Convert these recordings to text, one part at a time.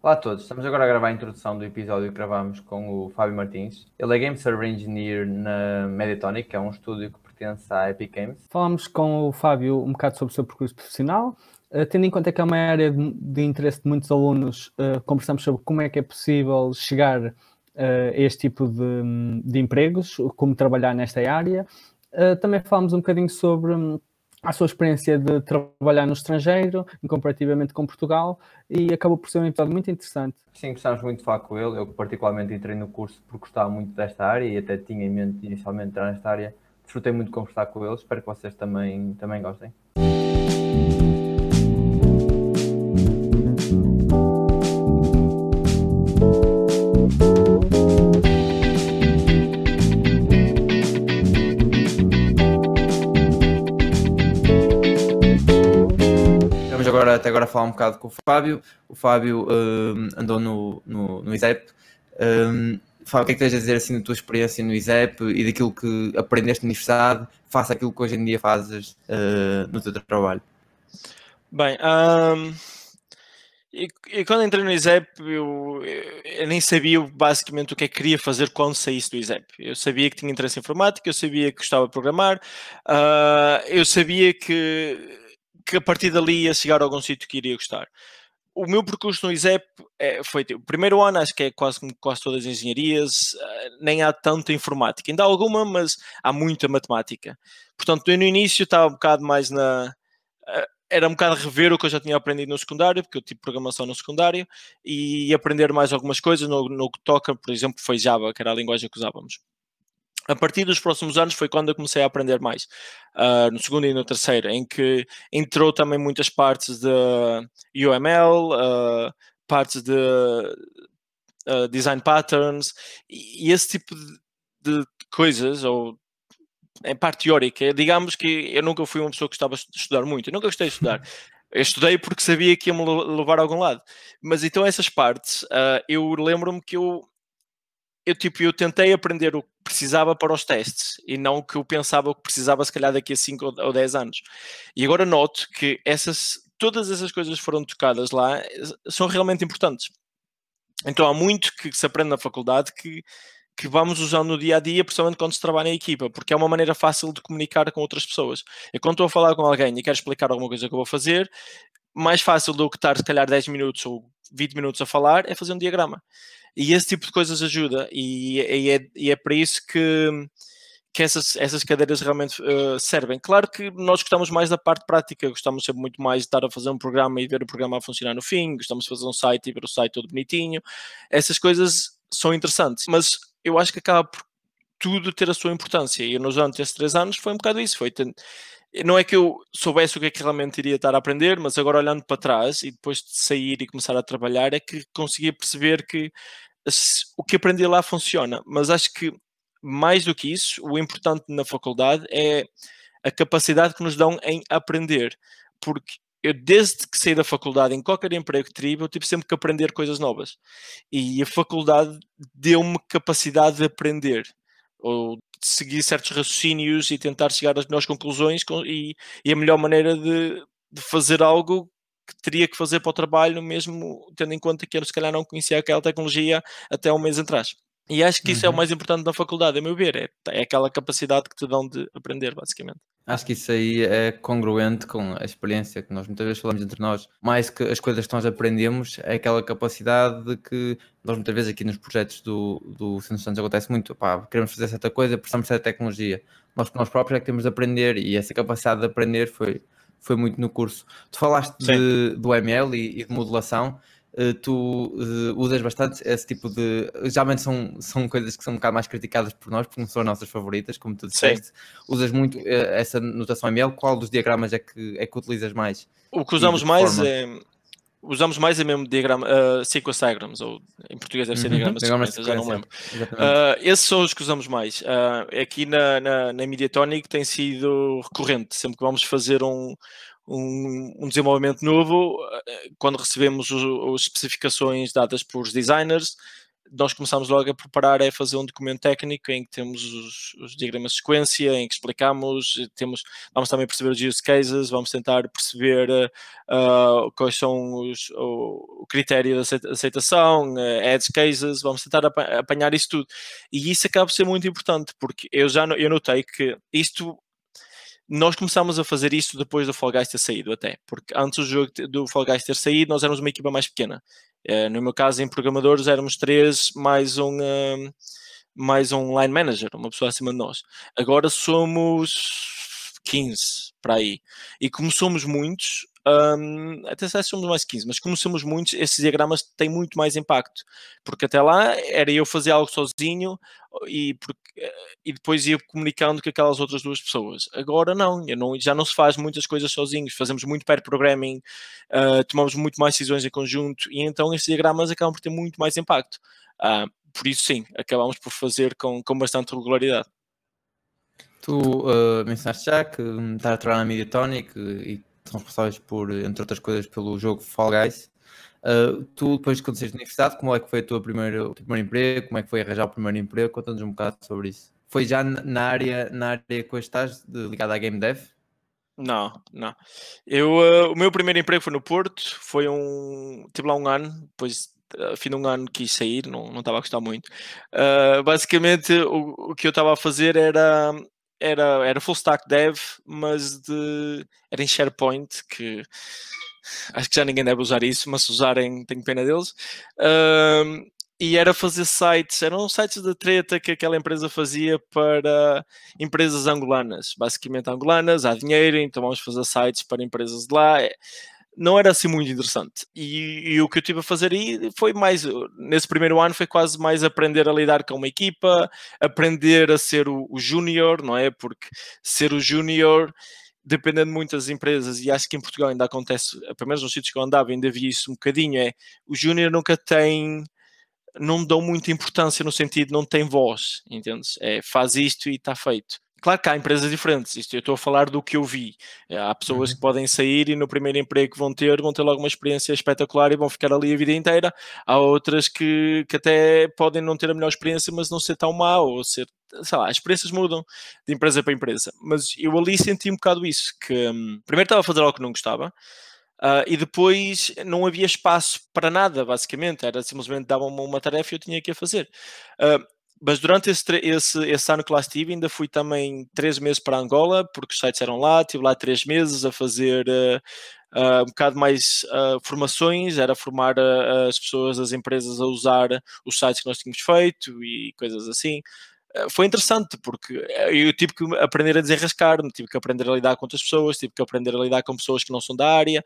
Olá a todos, estamos agora a gravar a introdução do episódio que gravámos com o Fábio Martins. Ele é Game Server Engineer na Mediatonic, que é um estúdio que pertence à Epic Games. Falámos com o Fábio um bocado sobre o seu percurso profissional, tendo em conta que é uma área de interesse de muitos alunos, conversamos sobre como é que é possível chegar a este tipo de empregos, como trabalhar nesta área. Também falámos um bocadinho sobre a sua experiência de trabalhar no estrangeiro, comparativamente com Portugal, e acabou por ser um episódio muito interessante. Sim, gostávamos muito de falar com ele. Eu particularmente entrei no curso porque gostava muito desta área e até tinha em mente inicialmente entrar nesta área. Desfrutei muito de conversar com ele, espero que vocês também gostem. Até agora falar um bocado com o Fábio. O Fábio andou no ISEP. Fábio, o que é que tens a dizer assim da tua experiência no ISEP e daquilo que aprendeste na universidade, face àquilo que hoje em dia fazes no teu trabalho? Bem, e quando entrei no ISEP, eu nem sabia basicamente o que é que queria fazer quando saísse do ISEP. Eu sabia que tinha interesse em informática, eu sabia que gostava de programar, eu sabia que a partir dali ia chegar a algum sítio que iria gostar. O meu percurso no ISEP foi o primeiro ano, acho que é quase todas as engenharias, nem há tanta informática. Ainda há alguma, mas há muita matemática. Portanto, eu no início estava um bocado mais era um bocado rever o que eu já tinha aprendido no secundário, porque eu tive programação no secundário, e aprender mais algumas coisas no que toca, por exemplo, foi Java, que era a linguagem que usávamos. A partir dos próximos anos foi quando eu comecei a aprender mais, no segundo e no terceiro, em que entrou também muitas partes de UML, partes de design patterns, e esse tipo de coisas, ou em parte teórica. Digamos que eu nunca fui uma pessoa que gostava de estudar muito, eu nunca gostei de estudar. Eu estudei porque sabia que ia-me levar a algum lado. Mas então essas partes, eu lembro-me que eu tentei aprender o que precisava para os testes e não o que eu pensava que precisava se calhar daqui a 5 ou 10 anos. E agora noto que todas essas coisas que foram tocadas lá são realmente importantes. Então há muito que se aprende na faculdade que vamos usando no dia a dia, principalmente quando se trabalha em equipa, porque é uma maneira fácil de comunicar com outras pessoas. Eu quando estou a falar com alguém e quero explicar alguma coisa que eu vou fazer, mais fácil do que estar se calhar 10 minutos ou 20 minutos a falar é fazer um diagrama. E esse tipo de coisas ajuda, e é para isso que essas cadeiras realmente servem. Claro que nós gostamos mais da parte prática, gostamos sempre muito mais de estar a fazer um programa e ver o programa a funcionar no fim, gostamos de fazer um site e ver o site todo bonitinho. Essas coisas são interessantes, mas eu acho que acaba por tudo ter a sua importância, e nos anos desses 3 anos foi um bocado isso, não é que eu soubesse o que é que realmente iria estar a aprender, mas agora olhando para trás e depois de sair e começar a trabalhar, é que conseguia perceber que o que aprendi lá funciona. Mas acho que mais do que isso, o importante na faculdade é a capacidade que nos dão em aprender, porque eu desde que saí da faculdade, em qualquer emprego que tive, eu tive sempre que aprender coisas novas, e a faculdade deu-me capacidade de aprender, ou de seguir certos raciocínios e tentar chegar às melhores conclusões, e a melhor maneira de fazer algo que teria que fazer para o trabalho, mesmo tendo em conta que eu se calhar não conhecia aquela tecnologia até um mês atrás. E acho que isso é o mais importante na faculdade, a meu ver, é aquela capacidade que te dão de aprender, basicamente. Acho que isso aí é congruente com a experiência que nós muitas vezes falamos entre nós. Mais que as coisas que nós aprendemos, é aquela capacidade de que nós muitas vezes aqui nos projetos do Centro Santos acontece muito. Queremos fazer certa coisa, precisamos de certa tecnologia. Nós próprios é que temos de aprender, e essa capacidade de aprender foi muito no curso. Tu falaste do ML e de modulação. Tu usas bastante esse tipo de... Geralmente são coisas que são um bocado mais criticadas por nós, porque não são as nossas favoritas, como tu disseste. Sim. Usas muito essa notação ML. Qual dos diagramas é que utilizas mais? O que usamos mais é mesmo diagrama, sequence diagrams, ou em português deve ser diagramas de sequência, já não lembro. Esses são os que usamos mais. Aqui na Mediatonic tem sido recorrente, sempre que vamos fazer um desenvolvimento novo, quando recebemos as especificações dadas por designers, nós começámos logo a preparar, é fazer um documento técnico em que temos os diagramas de sequência, em que explicamos, vamos também perceber os use cases, vamos tentar perceber quais são o critério de aceitação, edge cases, vamos tentar apanhar isso tudo. E isso acaba por ser muito importante, porque eu notei que nós começámos a fazer isso depois do Fall Guys ter saído até, porque antes do jogo do Fall Guys ter saído, nós éramos uma equipa mais pequena. No meu caso, em programadores, éramos 3 mais um line manager, uma pessoa acima de nós. Agora somos 15 para aí. E como somos muitos, até se somos mais 15, mas como somos muitos, esses diagramas têm muito mais impacto, porque até lá era eu fazer algo sozinho e depois ia comunicando com aquelas outras 2 pessoas. Agora não, já não se faz muitas coisas sozinhos, fazemos muito pair programming, tomamos muito mais decisões em conjunto, e então esses diagramas acabam por ter muito mais impacto. Por isso sim, acabamos por fazer com bastante regularidade. Tu mencionaste já que estás a trabalhar na Mediatonic e são responsáveis por, entre outras coisas, pelo jogo Fall Guys. Tu, depois que saíste da universidade, como é que foi o teu primeiro emprego? Como é que foi arranjar o primeiro emprego? Conta-nos um bocado sobre isso. Foi já na área que hoje estás, ligada à Game Dev? Não. O meu primeiro emprego foi no Porto, tive lá um ano, depois fim de um ano quis sair, não estava a gostar muito. Basicamente o que eu estava a fazer era full stack dev, mas era em SharePoint, que acho que já ninguém deve usar isso, mas se usarem tenho pena deles. E era fazer eram sites de treta que aquela empresa fazia para empresas angolanas, basicamente angolanas, há dinheiro, então vamos fazer sites para empresas de lá. Não era assim muito interessante. E o que eu tive a fazer aí foi mais, nesse primeiro ano, foi quase mais aprender a lidar com uma equipa, aprender a ser o júnior, não é? Porque ser o júnior, dependendo de muitas empresas, e acho que em Portugal ainda acontece, pelo menos nos sítios que eu andava, ainda vi isso um bocadinho, o júnior nunca não dão muita importância no sentido, não tem voz, entendes? Faz isto e está feito. Claro que há empresas diferentes, eu estou a falar do que eu vi. Há pessoas que podem sair e no primeiro emprego que vão ter logo uma experiência espetacular e vão ficar ali a vida inteira. Há outras que até podem não ter a melhor experiência, mas não ser tão mau, ou sei lá, as experiências mudam de empresa para empresa. Mas eu ali senti um bocado isso, que primeiro estava a fazer algo que não gostava, e depois não havia espaço para nada, basicamente. Era simplesmente davam-me uma tarefa e eu tinha que a fazer. Mas durante esse ano que lá estive, ainda fui também 3 meses para Angola, porque os sites eram lá, estive lá 3 meses a fazer um bocado mais formações, era formar as pessoas, as empresas a usar os sites que nós tínhamos feito e coisas assim. Foi interessante, porque eu tive que aprender a desenrascar-me, tive que aprender a lidar com outras pessoas, tive que aprender a lidar com pessoas que não são da área.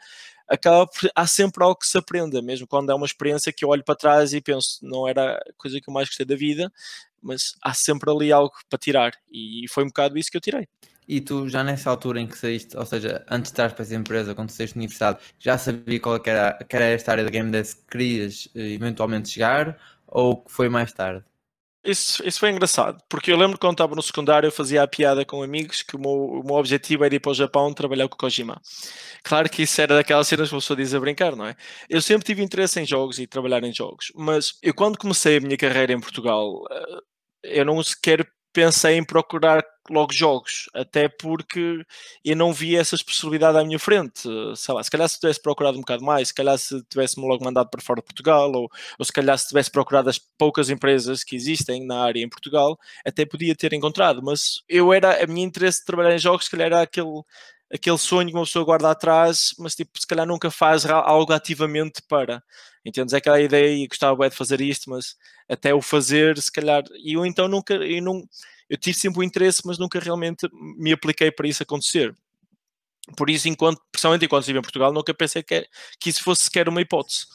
Há sempre algo que se aprenda, mesmo quando é uma experiência que eu olho para trás e penso, não era a coisa que eu mais gostei da vida, mas há sempre ali algo para tirar, e foi um bocado isso que eu tirei. E tu, já nessa altura em que saíste, ou seja, antes de estar para essa empresa, quando saíste na universidade, já sabia qual que era esta área da Game Dev que querias eventualmente chegar, ou que foi mais tarde? Isso foi engraçado, porque eu lembro que quando estava no secundário eu fazia a piada com amigos que o meu objetivo era ir para o Japão trabalhar com o Kojima. Claro que isso era daquelas cenas que a pessoa diz a brincar, não é? Eu sempre tive interesse em jogos e trabalhar em jogos, mas eu quando comecei a minha carreira em Portugal, eu não sequer pensei em procurar logo jogos, até porque eu não via essa possibilidade à minha frente. Sei lá, se calhar se tivesse procurado um bocado mais, se calhar se tivesse-me logo mandado para fora de Portugal, ou se calhar se tivesse procurado as poucas empresas que existem na área em Portugal, até podia ter encontrado, mas a minha interesse de trabalhar em jogos, se calhar era aquele sonho que uma pessoa guarda atrás, mas tipo, se calhar nunca faz algo ativamente para. Entendes? É aquela ideia e gostava bem de fazer isto, mas até o fazer, se calhar, e eu então eu tive sempre o interesse, mas nunca realmente me apliquei para isso acontecer. Por isso, principalmente enquanto estive em Portugal, nunca pensei que isso fosse sequer uma hipótese.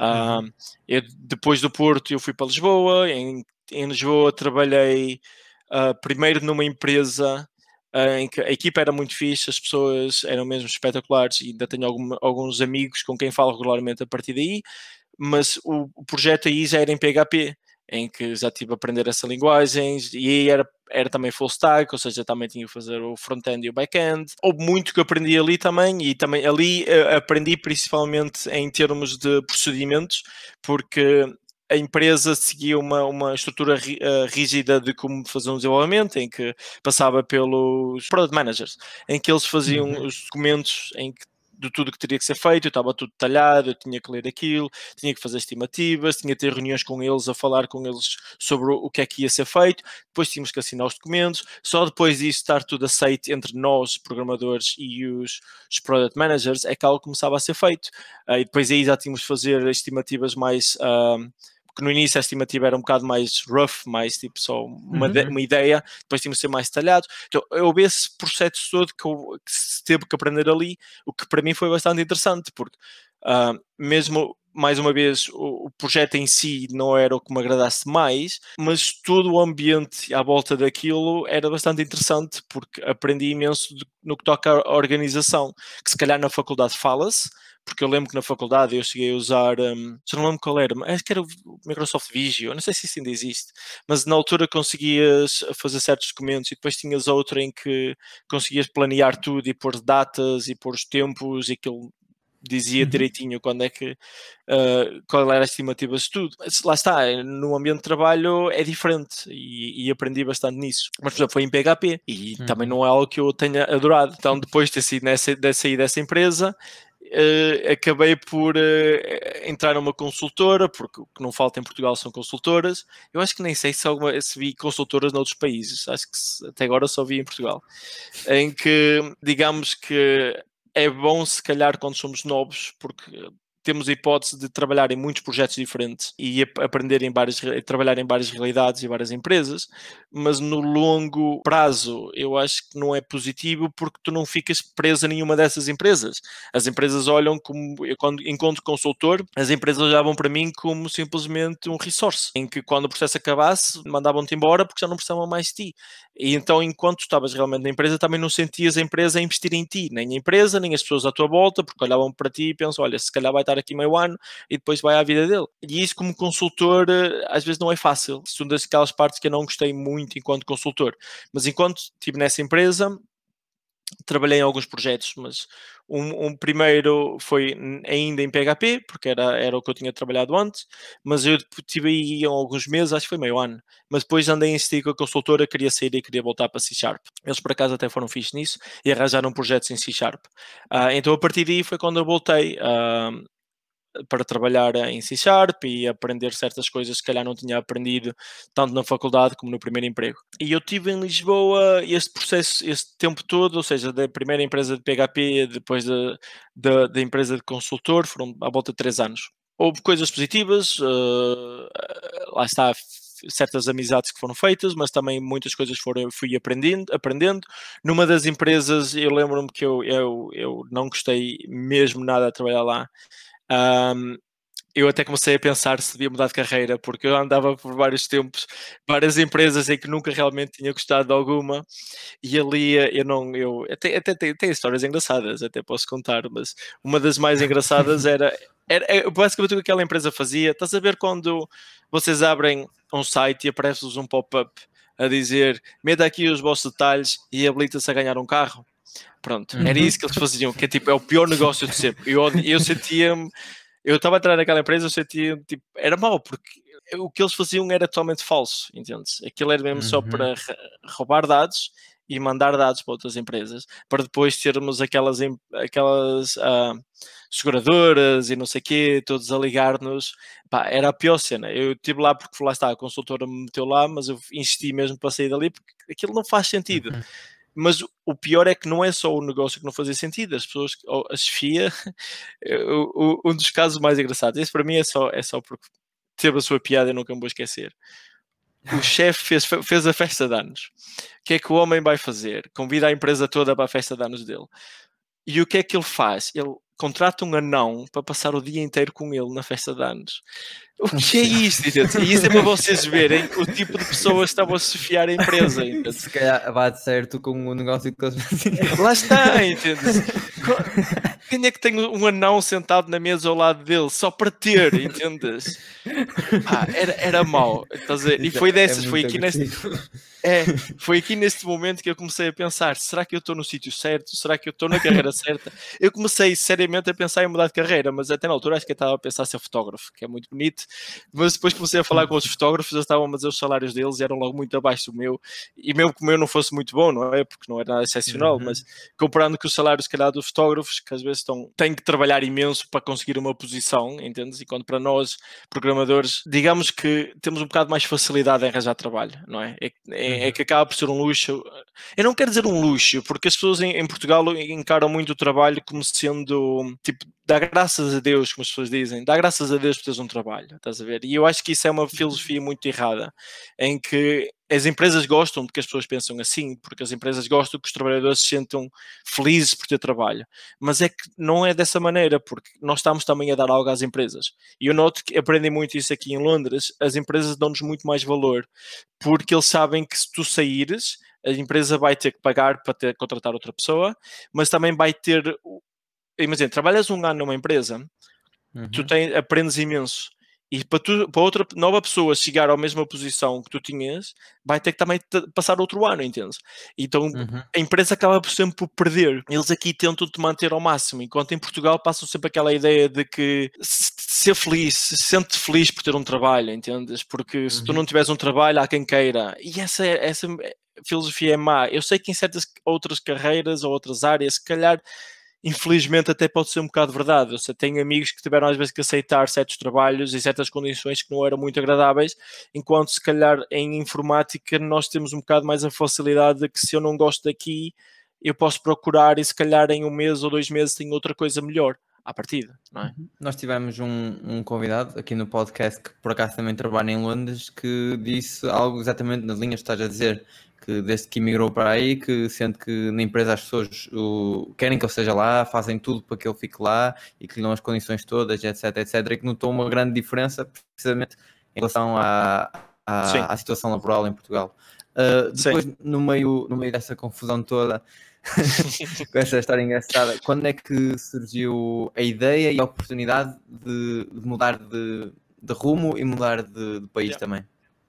Depois do Porto, eu fui para Lisboa. Em Lisboa trabalhei primeiro numa empresa em que a equipa era muito fixe, as pessoas eram mesmo espetaculares e ainda tenho alguns amigos com quem falo regularmente a partir daí, mas o projeto aí já era em PHP, em que já tive a aprender essa linguagem, e aí era também full stack, ou seja, também tinha que fazer o front-end e o back-end. Houve muito que aprendi ali também, e também ali aprendi principalmente em termos de procedimentos, porque a empresa seguia uma estrutura rígida de como fazer um desenvolvimento, em que passava pelos product managers, em que eles faziam os documentos de tudo que teria que ser feito, estava tudo detalhado, eu tinha que ler aquilo, tinha que fazer estimativas, tinha que ter reuniões com eles, a falar com eles sobre o que é que ia ser feito, depois tínhamos que assinar os documentos, só depois disso estar tudo aceito entre nós, programadores, e os product managers, é que algo começava a ser feito. E depois aí já tínhamos de fazer estimativas mais... porque no início a estimativa era um bocado mais rough, mais tipo só uma ideia, depois tínhamos de ser mais detalhado. Então houve esse processo todo que se teve que aprender ali, o que para mim foi bastante interessante, porque mesmo, mais uma vez, o projeto em si não era o que me agradasse mais, mas todo o ambiente à volta daquilo era bastante interessante, porque aprendi imenso no que toca à organização, que se calhar na faculdade fala-se, porque eu lembro que na faculdade eu cheguei a usar, já não lembro qual era, acho que era o Microsoft Visio, não sei se isso ainda existe, mas na altura conseguias fazer certos documentos e depois tinhas outro em que conseguias planear tudo e pôr datas e pôr os tempos e aquilo dizia direitinho quando é que qual era a estimativa de tudo. Lá está, no ambiente de trabalho é diferente e aprendi bastante nisso. Mas, por exemplo, foi em PHP e também não é algo que eu tenha adorado. Então, depois de ter sido dessa empresa, acabei por entrar numa consultora, porque o que não falta em Portugal são consultoras. Eu acho que nem sei se vi consultoras noutros países, acho que até agora só vi em Portugal, em que digamos que é bom se calhar quando somos novos, porque temos a hipótese de trabalhar em muitos projetos diferentes e aprender trabalhar em várias realidades e várias empresas, mas no longo prazo eu acho que não é positivo, porque tu não ficas preso a nenhuma dessas empresas. As empresas olham como, eu, quando encontro consultor, as empresas olhavam para mim como simplesmente um resource, em que quando o processo acabasse mandavam-te embora porque já não precisavam mais de ti. E então, enquanto estavas realmente na empresa, também não sentias a empresa a investir em ti, nem a empresa, nem as pessoas à tua volta, porque olhavam para ti e pensam, olha, se calhar vai estar aqui meio ano e depois vai à vida dele. E isso, como consultor, às vezes não é fácil. Isso é uma daquelas partes que eu não gostei muito enquanto consultor. Mas enquanto estive nessa empresa, trabalhei em alguns projetos, mas um primeiro foi ainda em PHP, porque era o que eu tinha trabalhado antes, mas eu tive aí alguns meses, acho que foi meio ano, mas depois andei em insistir com a consultora, queria sair e queria voltar para C#. Eles por acaso até foram fixos nisso e arranjaram projetos em C#. Então a partir daí foi quando eu voltei para trabalhar em C# e aprender certas coisas que se calhar não tinha aprendido tanto na faculdade como no primeiro emprego. E eu tive em Lisboa este processo, este tempo todo, ou seja, da primeira empresa de PHP, depois da empresa de consultor, foram à volta de 3 anos. Houve coisas positivas, lá está, certas amizades que foram feitas, mas também muitas coisas fui aprendendo. Numa das empresas, eu lembro-me que eu não gostei mesmo nada de trabalhar lá. Eu até comecei a pensar se devia mudar de carreira, porque eu andava por vários tempos, várias empresas em que nunca realmente tinha gostado de alguma, e ali eu até tem histórias engraçadas, até posso contar, mas uma das mais engraçadas era basicamente o que aquela empresa fazia. Estás a ver quando vocês abrem um site e aparece-vos um pop-up a dizer, meta aqui os vossos detalhes e habilita-se a ganhar um carro? Pronto, era isso que eles faziam, que é o pior negócio de sempre. Eu sentia-me, eu estava a entrar naquela empresa, eu sentia, tipo, era mau, porque o que eles faziam era totalmente falso, entendes? Aquilo era mesmo só para roubar dados e mandar dados para outras empresas, para depois termos aquelas seguradoras e não sei o quê, todos a ligar-nos. Era a pior cena. Eu estive lá porque lá está, a consultora me meteu lá, mas eu insisti mesmo para sair dali, porque aquilo não faz sentido. Mas o pior é que não é só o negócio que não fazia sentido, as pessoas, a chefia, um dos casos mais engraçados, esse para mim é só porque teve a sua piada e nunca me vou esquecer. O chefe fez a festa de anos. O que é que o homem vai fazer? Convida a empresa toda para a festa de anos dele. E o que é que ele faz? Ele contrata um anão para passar o dia inteiro com ele na festa de anos. O que é isto? E isso é para vocês verem o tipo de pessoas que estavam a chefiar a empresa. Entende? Se calhar bate certo com o negócio que eles faziam. Lá está, entende? Quem é que tem um anão sentado na mesa ao lado dele só para ter, entendes? Era mau, estás a ver? E foi dessas, foi aqui neste momento que eu comecei a pensar, será que eu estou no sítio certo? Será que eu estou na carreira certa? Eu comecei seriamente a pensar em mudar de carreira, mas até na altura acho que eu estava a pensar ser fotógrafo, que é muito bonito, mas depois comecei a falar com os fotógrafos, eles estavam a dizer os salários deles eram logo muito abaixo do meu, e mesmo que o meu não fosse muito bom, não é? Porque não era nada excepcional, mas comparando com os salários, se calhar, dos fotógrafos, que às vezes têm que trabalhar imenso para conseguir uma posição, entendes? Enquanto para nós, programadores, digamos que temos um bocado mais facilidade em arranjar trabalho, não é? É que acaba por ser um luxo. Eu não quero dizer um luxo, porque as pessoas em Portugal encaram muito o trabalho como sendo, tipo, dá graças a Deus, como as pessoas dizem, dá graças a Deus por teres um trabalho, estás a ver? E eu acho que isso é uma filosofia muito errada, em que as empresas gostam de que as pessoas pensam assim, porque as empresas gostam que os trabalhadores se sintam felizes por ter trabalho, mas é que não é dessa maneira, porque nós estamos também a dar algo às empresas, e eu noto que aprendem muito isso aqui em Londres, as empresas dão-nos muito mais valor, porque eles sabem que se tu saíres, a empresa vai ter que pagar para contratar outra pessoa, mas também vai ter, imagina, trabalhas um ano numa empresa, tu aprendes imenso, e para outra nova pessoa chegar à mesma posição que tu tinhas, vai ter que também passar outro ano, entendes? Então a empresa acaba sempre por perder. Eles aqui tentam-te manter ao máximo, enquanto em Portugal passam sempre aquela ideia de que ser feliz, sente-te feliz por ter um trabalho, entendes? Porque se tu não tiveres um trabalho, há quem queira. E essa filosofia é má. Eu sei que em certas outras carreiras ou outras áreas, se calhar, infelizmente até pode ser um bocado verdade. Eu tenho amigos que tiveram às vezes que aceitar certos trabalhos e certas condições que não eram muito agradáveis, enquanto se calhar em informática nós temos um bocado mais a facilidade de que se eu não gosto daqui, eu posso procurar e se calhar em 1 mês ou 2 meses tenho outra coisa melhor à partida, não é? Nós tivemos um convidado aqui no podcast que por acaso também trabalha em Londres, que disse algo exatamente nas linhas que estás a dizer, que desde que emigrou para aí, que sente que na empresa as pessoas querem que ele esteja lá, fazem tudo para que ele fique lá e que lhe dão as condições todas, etc, etc, e que notou uma grande diferença precisamente em relação à situação laboral em Portugal. Depois, no meio dessa confusão toda, com essa história engraçada, quando é que surgiu a ideia e a oportunidade de mudar de rumo e mudar de país também?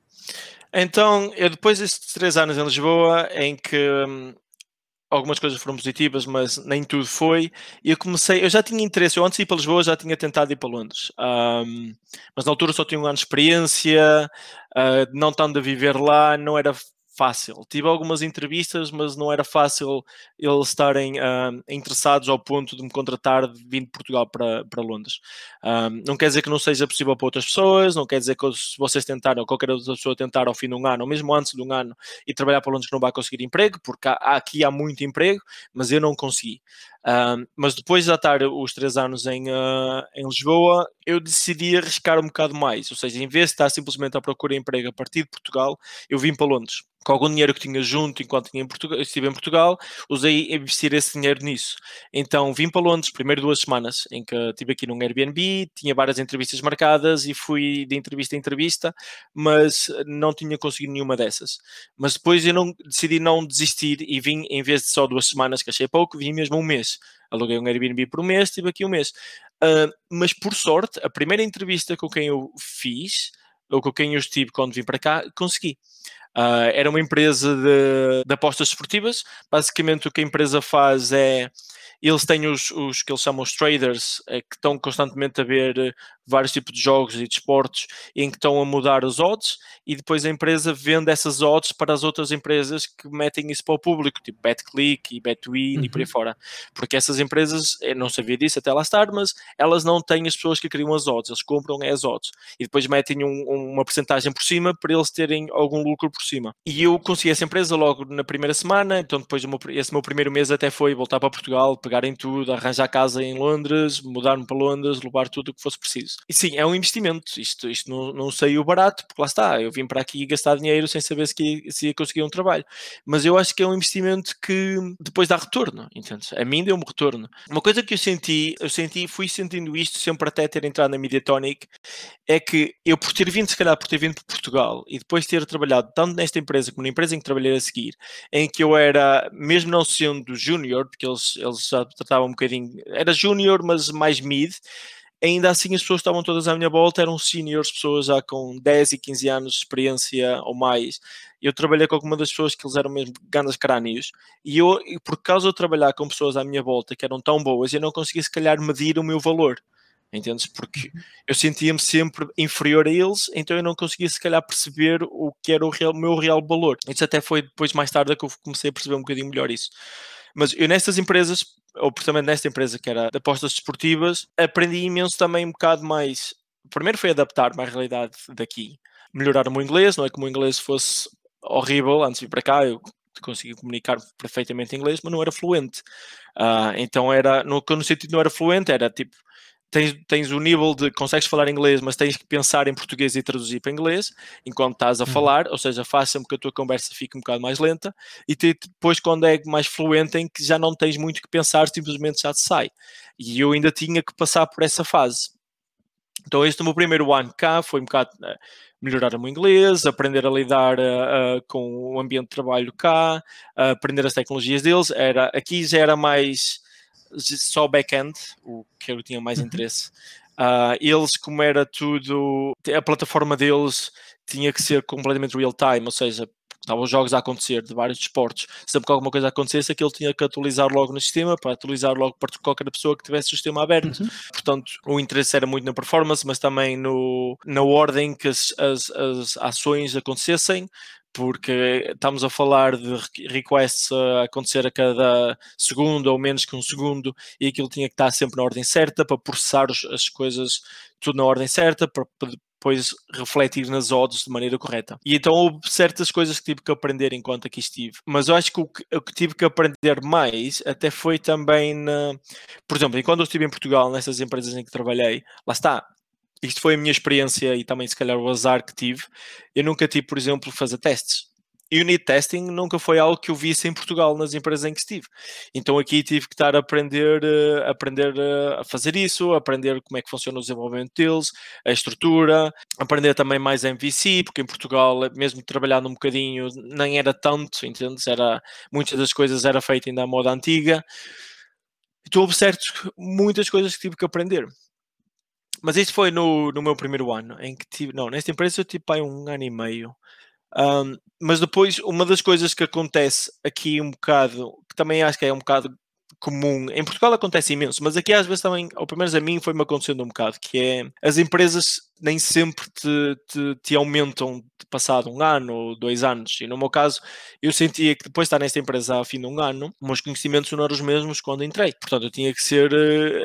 Então, eu depois destes 3 anos em Lisboa, em que algumas coisas foram positivas, mas nem tudo foi, e eu já tinha interesse, eu antes de ir para Lisboa já tinha tentado ir para Londres, mas na altura só tinha 1 ano de experiência, não estando a viver lá, não era fácil. Tive algumas entrevistas, mas não era fácil eles estarem interessados ao ponto de me contratar vindo de Portugal para Londres. Não quer dizer que não seja possível para outras pessoas, não quer dizer que se vocês tentarem, ou qualquer outra pessoa tentar ao fim de 1 ano, ou mesmo antes de 1 ano, e trabalhar para Londres que não vai conseguir emprego, porque aqui há muito emprego, mas eu não consegui. Mas depois de estar os 3 anos em Lisboa, eu decidi arriscar um bocado mais, ou seja, em vez de estar simplesmente à procura de emprego a partir de Portugal, eu vim para Londres. Com algum dinheiro que tinha junto enquanto estive em Portugal, usei a investir esse dinheiro nisso. Então vim para Londres, primeiro 2 semanas, em que estive aqui num Airbnb, tinha várias entrevistas marcadas e fui de entrevista em entrevista, mas não tinha conseguido nenhuma dessas. Mas depois eu decidi não desistir e vim, em vez de só 2 semanas, que achei pouco, vim mesmo 1 mês. Aluguei um Airbnb por 1 mês, estive aqui 1 mês. Mas por sorte, a primeira entrevista com quem eu fiz, ou com quem eu estive quando vim para cá, consegui. Era uma empresa de apostas esportivas. Basicamente o que a empresa faz é, eles têm os que eles chamam os traders, que estão constantemente a ver vários tipos de jogos e de esportes em que estão a mudar os odds, e depois a empresa vende essas odds para as outras empresas que metem isso para o público, tipo BetClick e BetWin e por aí fora, porque essas empresas, eu não sabia disso até lá estar, mas elas não têm as pessoas que criam as odds, eles compram as odds e depois metem uma porcentagem por cima para eles terem algum lucro por cima. E eu consegui essa empresa logo na primeira semana, então depois esse meu primeiro mês até foi voltar para Portugal, pegarem tudo, arranjar casa em Londres, mudar-me para Londres, levar tudo o que fosse preciso. isso. E sim, é um investimento. Isto não saiu barato, porque lá está, eu vim para aqui gastar dinheiro sem saber se ia conseguir um trabalho. Mas eu acho que é um investimento que depois dá retorno, entendes? A mim deu-me retorno. Uma coisa que fui sentindo isto sempre até ter entrado na Mediatonic, é que eu por ter vindo para Portugal e depois ter trabalhado tanto nesta empresa como na empresa em que trabalhei a seguir, em que eu era, mesmo não sendo júnior, porque eles já tratavam um bocadinho, era júnior, mas mais mid, ainda assim as pessoas estavam todas à minha volta, eram seniors, pessoas já com 10 e 15 anos de experiência ou mais. Eu trabalhei com alguma das pessoas que eles eram mesmo grandes crânios, e por causa de trabalhar com pessoas à minha volta que eram tão boas, eu não conseguia se calhar medir o meu valor. Entendes? Porque eu sentia-me sempre inferior a eles, então eu não conseguia se calhar perceber o que era o meu real valor. Isso até foi depois, mais tarde, que eu comecei a perceber um bocadinho melhor isso. Mas eu nestas empresas, ou precisamente nesta empresa que era de apostas desportivas, aprendi imenso também um bocado mais. Primeiro foi adaptar-me à realidade daqui, melhorar o meu inglês, não é que o meu inglês fosse horrível antes de vir para cá, eu conseguia comunicar perfeitamente em inglês, mas não era fluente. Então era, no sentido não era fluente, era tipo, tens o nível de consegues falar inglês, mas tens que pensar em português e traduzir para inglês enquanto estás a falar, ou seja, faz sempre que a tua conversa fique um bocado mais lenta, e depois quando é mais fluente em que já não tens muito que pensar, simplesmente já te sai. E eu ainda tinha que passar por essa fase. Então este meu primeiro ano cá foi um bocado melhorar o meu inglês, aprender a lidar com o ambiente de trabalho cá, aprender as tecnologias deles. Aqui já era mais só back-end, o que eu tinha mais interesse. Eles, como era tudo, a plataforma deles tinha que ser completamente real-time, ou seja, estavam os jogos a acontecer de vários desportos. Sempre que alguma coisa acontecesse, aquilo tinha que atualizar logo no sistema, para atualizar logo para qualquer pessoa que tivesse o sistema aberto. Portanto, o interesse era muito na performance, mas também na ordem que as ações acontecessem, porque estamos a falar de requests a acontecer a cada segundo ou menos que um segundo, e aquilo tinha que estar sempre na ordem certa para processar as coisas tudo na ordem certa, para depois refletir nas odds de maneira correta. E então houve certas coisas que tive que aprender enquanto aqui estive. Mas eu acho que o que tive que aprender mais até foi também por exemplo, enquanto eu estive em Portugal, nessas empresas em que trabalhei, lá está, isto foi a minha experiência e também se calhar o azar que tive. Eu nunca tive, por exemplo, fazer testes. Unit testing nunca foi algo que eu visse em Portugal nas empresas em que estive. Então aqui tive que estar a aprender a fazer isso, aprender como é que funciona o desenvolvimento deles, a estrutura, aprender também mais MVC, porque em Portugal, mesmo trabalhando um bocadinho, nem era tanto, entendes? Muitas das coisas era feita ainda à moda antiga. Então houve muitas coisas que tive que aprender. Mas isto foi no meu primeiro ano, em que tive. Não, nesta empresa eu tive aí 1 ano e meio. Mas depois, uma das coisas que acontece aqui um bocado, que também acho que é um bocado comum, em Portugal acontece imenso, mas aqui às vezes também, ou pelo menos a mim, foi-me acontecendo um bocado, que é as empresas nem sempre te aumentam de passado 1 ano ou 2 anos. E no meu caso, eu sentia que depois de estar nesta empresa a fim de 1 ano, os meus conhecimentos não eram os mesmos quando entrei. Portanto, eu tinha que ser.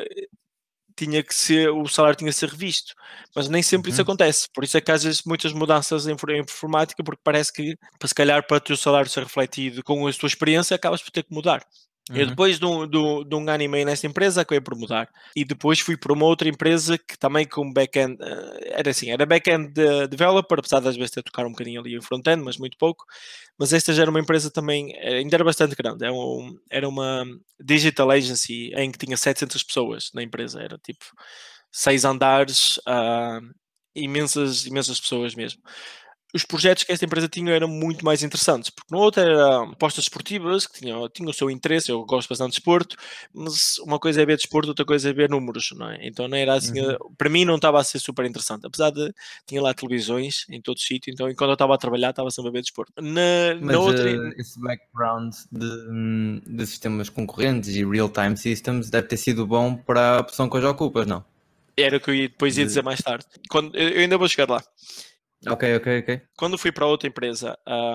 O salário tinha que ser revisto, mas nem sempre isso acontece. Por isso é que às vezes muitas mudanças em informática, porque parece que se calhar para o teu salário ser refletido com a tua experiência, acabas por ter que mudar. Eu depois de 1 ano e meio nesta empresa acabei por mudar, e depois fui para uma outra empresa que também com back-end, era back-end developer, apesar de às vezes ter tocar um bocadinho ali em front-end, mas muito pouco. Mas esta já era uma empresa também, ainda era bastante grande, era uma digital agency em que tinha 700 pessoas na empresa, era tipo 6 andares, imensas pessoas mesmo. Os projetos que esta empresa tinha eram muito mais interessantes, porque no outro era apostas esportivas, que tinham o seu interesse, eu gosto bastante de desporto, mas uma coisa é ver desporto, outra coisa é ver números, não é? Então não era assim, para mim não estava a ser super interessante, apesar de tinha lá televisões em todo sítio, então enquanto eu estava a trabalhar estava sempre a ver desporto. Esse background de sistemas concorrentes e real-time systems deve ter sido bom para a opção que hoje ocupas, não? Era o que eu depois ia dizer mais tarde. Eu ainda vou chegar lá. Ok. Quando fui para outra empresa,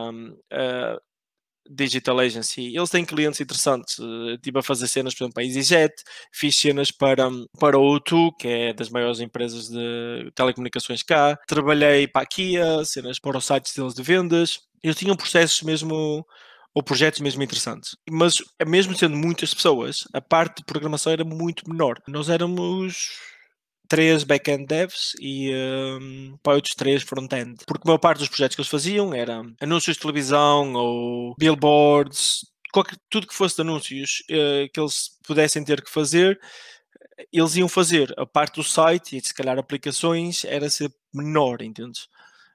Digital Agency, eles têm clientes interessantes. Estive a fazer cenas, por exemplo, para a EasyJet, fiz cenas para o O2, que é das maiores empresas de telecomunicações cá. Trabalhei para a Kia, cenas para os sites deles de vendas. Eles tinham processos mesmo, ou projetos mesmo interessantes. Mas, mesmo sendo muitas pessoas, a parte de programação era muito menor. Nós éramos 3 back-end devs e para outros 3 front-end. Porque a maior parte dos projetos que eles faziam era anúncios de televisão ou billboards, tudo que fosse de anúncios que eles pudessem ter que fazer, eles iam fazer. A parte do site e se calhar aplicações era ser menor, entendes?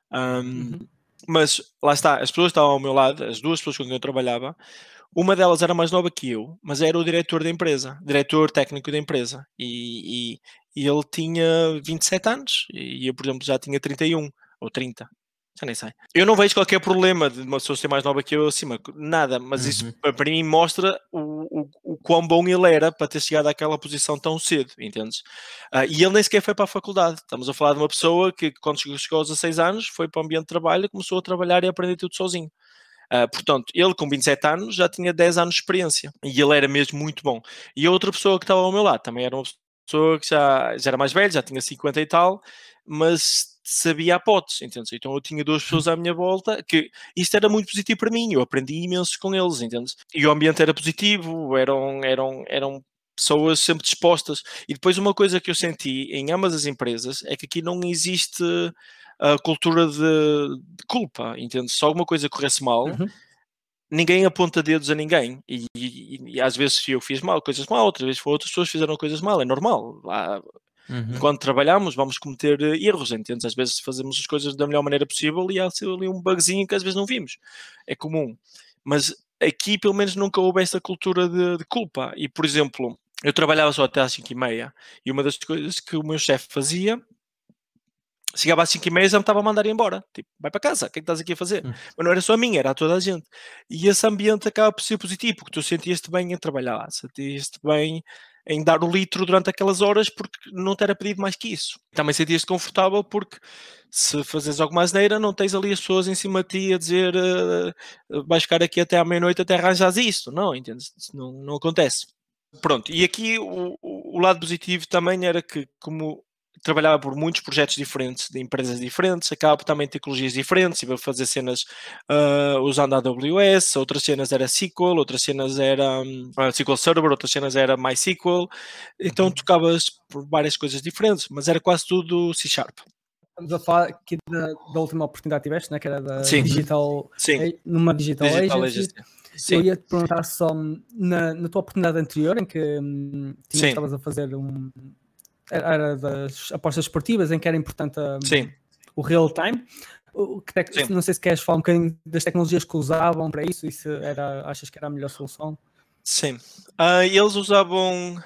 Mas lá está, as pessoas estavam ao meu lado, as 2 pessoas com quem eu trabalhava, uma delas era mais nova que eu, mas era o diretor da empresa, diretor técnico da empresa, e ele tinha 27 anos, e eu, por exemplo, já tinha 31 ou 30. Já nem sei. Eu não vejo qualquer problema de uma pessoa ser mais nova que eu acima, nada, mas isso para mim mostra o quão bom ele era para ter chegado àquela posição tão cedo, entendes? E ele nem sequer foi para a faculdade. Estamos a falar de uma pessoa que, quando chegou aos 16 anos, foi para o ambiente de trabalho e começou a trabalhar e a aprender tudo sozinho. Portanto, ele com 27 anos já tinha 10 anos de experiência e ele era mesmo muito bom. E a outra pessoa que estava ao meu lado também era uma pessoa que já era mais velha, já tinha 50 e tal, mas sabia a potes, entendes? Então eu tinha 2 pessoas à minha volta, que isto era muito positivo para mim, eu aprendi imenso com eles, entendes? E o ambiente era positivo, eram pessoas sempre dispostas. E depois uma coisa que eu senti em ambas as empresas é que aqui não existe a cultura de culpa, entende? Se alguma coisa corresse mal, ninguém aponta dedos a ninguém. E às vezes eu fiz mal, coisas mal, outras vezes outras pessoas fizeram coisas mal, é normal. Enquanto trabalhamos, vamos cometer erros, entendes? Às vezes fazemos as coisas da melhor maneira possível e há ali um bugzinho que às vezes não vimos. É comum. Mas aqui, pelo menos, nunca houve essa cultura de culpa. E, por exemplo, eu trabalhava só até às 5h30 e uma das coisas que o meu chefe fazia, chegava às 5h30 já me estava a mandar embora. Tipo, vai para casa, o que é que estás aqui a fazer? Mas não era só a mim, era a toda a gente. E esse ambiente acaba por ser positivo, porque tu sentias-te bem em trabalhar, sentias-te bem em dar o litro durante aquelas horas, porque não te era pedido mais que isso. Também sentias-te confortável, porque se fazes alguma asneira, não tens ali as pessoas em cima de ti a dizer vais ficar aqui até à meia-noite até arranjares isso. Não, entendes? Isso não acontece. Pronto, e aqui o lado positivo também era que, como trabalhava por muitos projetos diferentes, de empresas diferentes, acaba por também tecnologias diferentes, iba fazer cenas usando a AWS, outras cenas era SQL, outras cenas era SQL Server, outras cenas era MySQL, então tocavas por várias coisas diferentes, mas era quase tudo C#. Estamos a falar aqui da última oportunidade que tiveste, né? Que era da Sim. Digital, Sim. Numa Digital Agency. Sim. Eu ia te perguntar só, na tua oportunidade anterior, em que estavas a fazer era das apostas esportivas, em que era importante o real time. Não sei se queres falar um bocadinho das tecnologias que usavam para isso e se achas que era a melhor solução. Sim. Eles usavam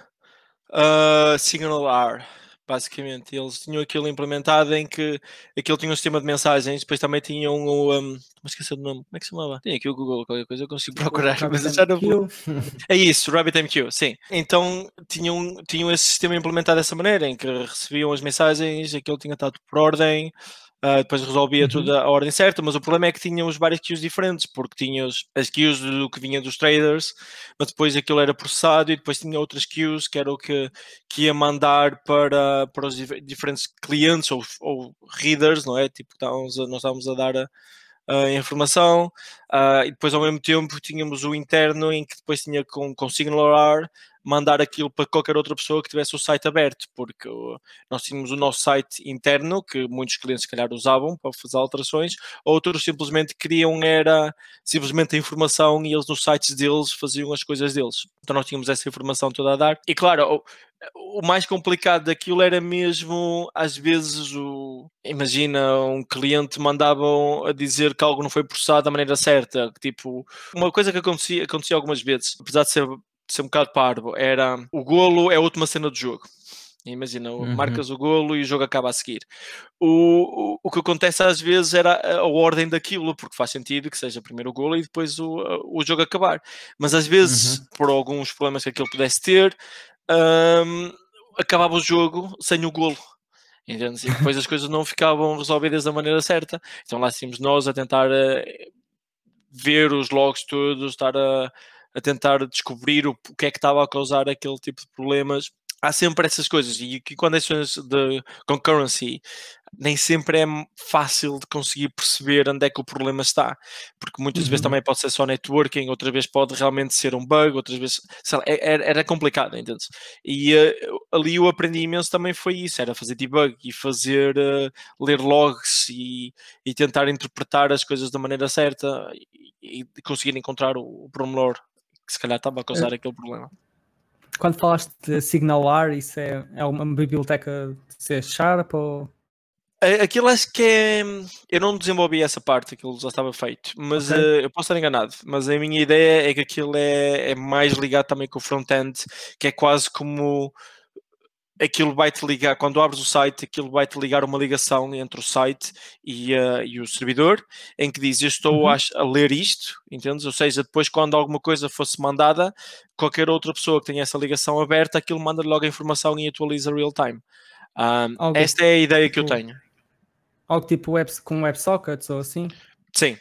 SignalR, basicamente. Eles tinham aquilo implementado em que aquilo tinha um sistema de mensagens, depois também tinham o... esqueci do nome, como é que se chamava? Tem aqui o Google, qualquer coisa eu consigo procurar, mas já não vou. É isso, RabbitMQ, sim. Então tinham esse sistema implementado dessa maneira, em que recebiam as mensagens, aquilo tinha estado por ordem, depois resolvia tudo a ordem certa, mas o problema é que tínhamos várias queues diferentes, porque tinhas as queues do que vinha dos traders, mas depois aquilo era processado e depois tinha outras queues que era o que ia mandar para os diferentes clientes ou readers, não é? Tipo, nós estávamos a dar a informação, e depois ao mesmo tempo tínhamos o interno em que depois tinha com SignalR mandar aquilo para qualquer outra pessoa que tivesse o site aberto, porque nós tínhamos o nosso site interno que muitos clientes se calhar usavam para fazer alterações, outros simplesmente queriam era simplesmente a informação e eles nos sites deles faziam as coisas deles. Então nós tínhamos essa informação toda a dar. E claro, o mais complicado daquilo era mesmo, às vezes, imagina, um cliente mandava a dizer que algo não foi processado da maneira certa, tipo, uma coisa que acontecia algumas vezes, apesar de ser um bocado parvo, era o golo é a última cena do jogo. Imagina, marcas o golo e o jogo acaba a seguir. O que acontece às vezes era a ordem daquilo, porque faz sentido que seja primeiro o golo e depois o jogo acabar. Mas às vezes, por alguns problemas que aquilo pudesse ter, acabava o jogo sem o golo. Entende? E depois as coisas não ficavam resolvidas da maneira certa. Então lá tínhamos nós a tentar ver os logs todos, estar a tentar descobrir o que é que estava a causar aquele tipo de problemas. há sempre essas coisas, e que quando as questões de concurrency nem sempre é fácil de conseguir perceber onde é que o problema está, porque muitas vezes também pode ser só networking, outras vezes pode realmente ser um bug, outras vezes era complicado, entende? E ali eu aprendi imenso também foi isso, era fazer debug e fazer ler logs e tentar interpretar as coisas da maneira certa e conseguir encontrar o pormenor que se calhar estava a causar aquele problema. Quando falaste de signalar, isso é uma biblioteca de C Sharp ou... Aquilo acho que é... Eu não desenvolvi essa parte, aquilo já estava feito, mas eu posso estar enganado, mas a minha ideia é que aquilo é mais ligado também com o front-end, que é quase como... Aquilo vai-te ligar, quando abres o site, aquilo vai-te ligar uma ligação entre o site e o servidor, em que diz, eu estou a ler isto, entendes? Ou seja, depois quando alguma coisa fosse mandada, qualquer outra pessoa que tenha essa ligação aberta, aquilo manda logo a informação e atualiza real time. Esta é a ideia que eu tenho. Algo tipo com WebSockets ou assim? Sim.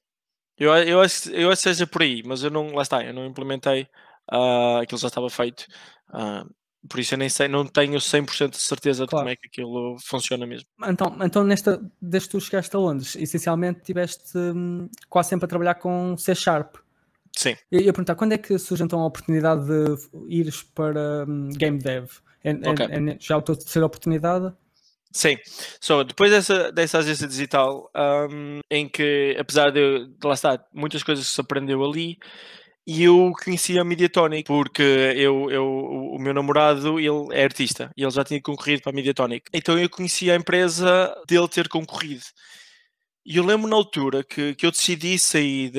Eu acho que seja por aí, mas eu não, lá está, eu não implementei, aquilo já estava feito, por isso eu nem sei, não tenho 100% de certeza de como é que aquilo funciona mesmo. Então desde que tu chegaste a Londres, essencialmente estiveste quase sempre a trabalhar com C Sharp. Sim. Eu ia perguntar, quando é que surge então a oportunidade de ires para Game Dev? Já a tua terceira oportunidade? Sim, depois dessa agência digital, em que apesar de lá estar, muitas coisas que se aprendeu ali, e eu conheci a Mediatonic, porque o meu namorado, ele é artista, e ele já tinha concorrido para a Mediatonic, então eu conheci a empresa dele ter concorrido. E eu lembro na altura que eu decidi sair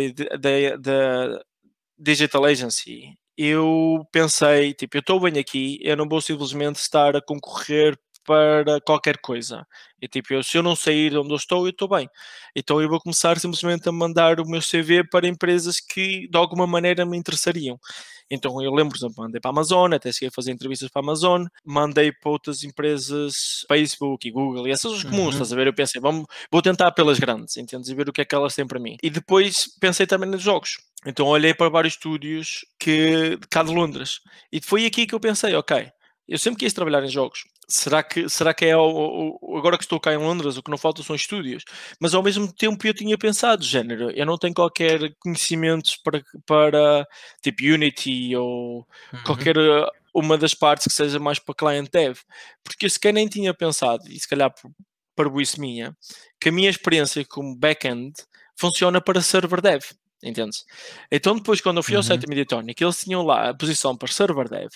da Digital Agency, eu pensei, tipo, eu estou bem aqui, eu não vou simplesmente estar a concorrer para qualquer coisa. E tipo, se eu não sair de onde eu estou bem. Então eu vou começar simplesmente a mandar o meu CV para empresas que de alguma maneira me interessariam. Então eu lembro, por exemplo, mandei para a Amazon, até cheguei a fazer entrevistas para a Amazon, mandei para outras empresas, Facebook e Google, e essas os comuns, estás a ver? Eu pensei, vou tentar pelas grandes, entendes? E ver o que é que elas têm para mim. E depois pensei também nos jogos. Então olhei para vários estúdios de cá de Londres. E foi aqui que eu pensei, ok, eu sempre quis trabalhar em jogos. Será que é agora que estou cá em Londres, o que não falta são estúdios? Mas ao mesmo tempo eu tinha pensado, género, eu não tenho qualquer conhecimentos para tipo Unity ou qualquer uma das partes que seja mais para client dev. Porque eu sequer nem tinha pensado, e se calhar por isso minha, que a minha experiência como back-end funciona para server dev. Entendes? Então depois quando eu fui ao site da Mediatonic, eles tinham lá a posição para server dev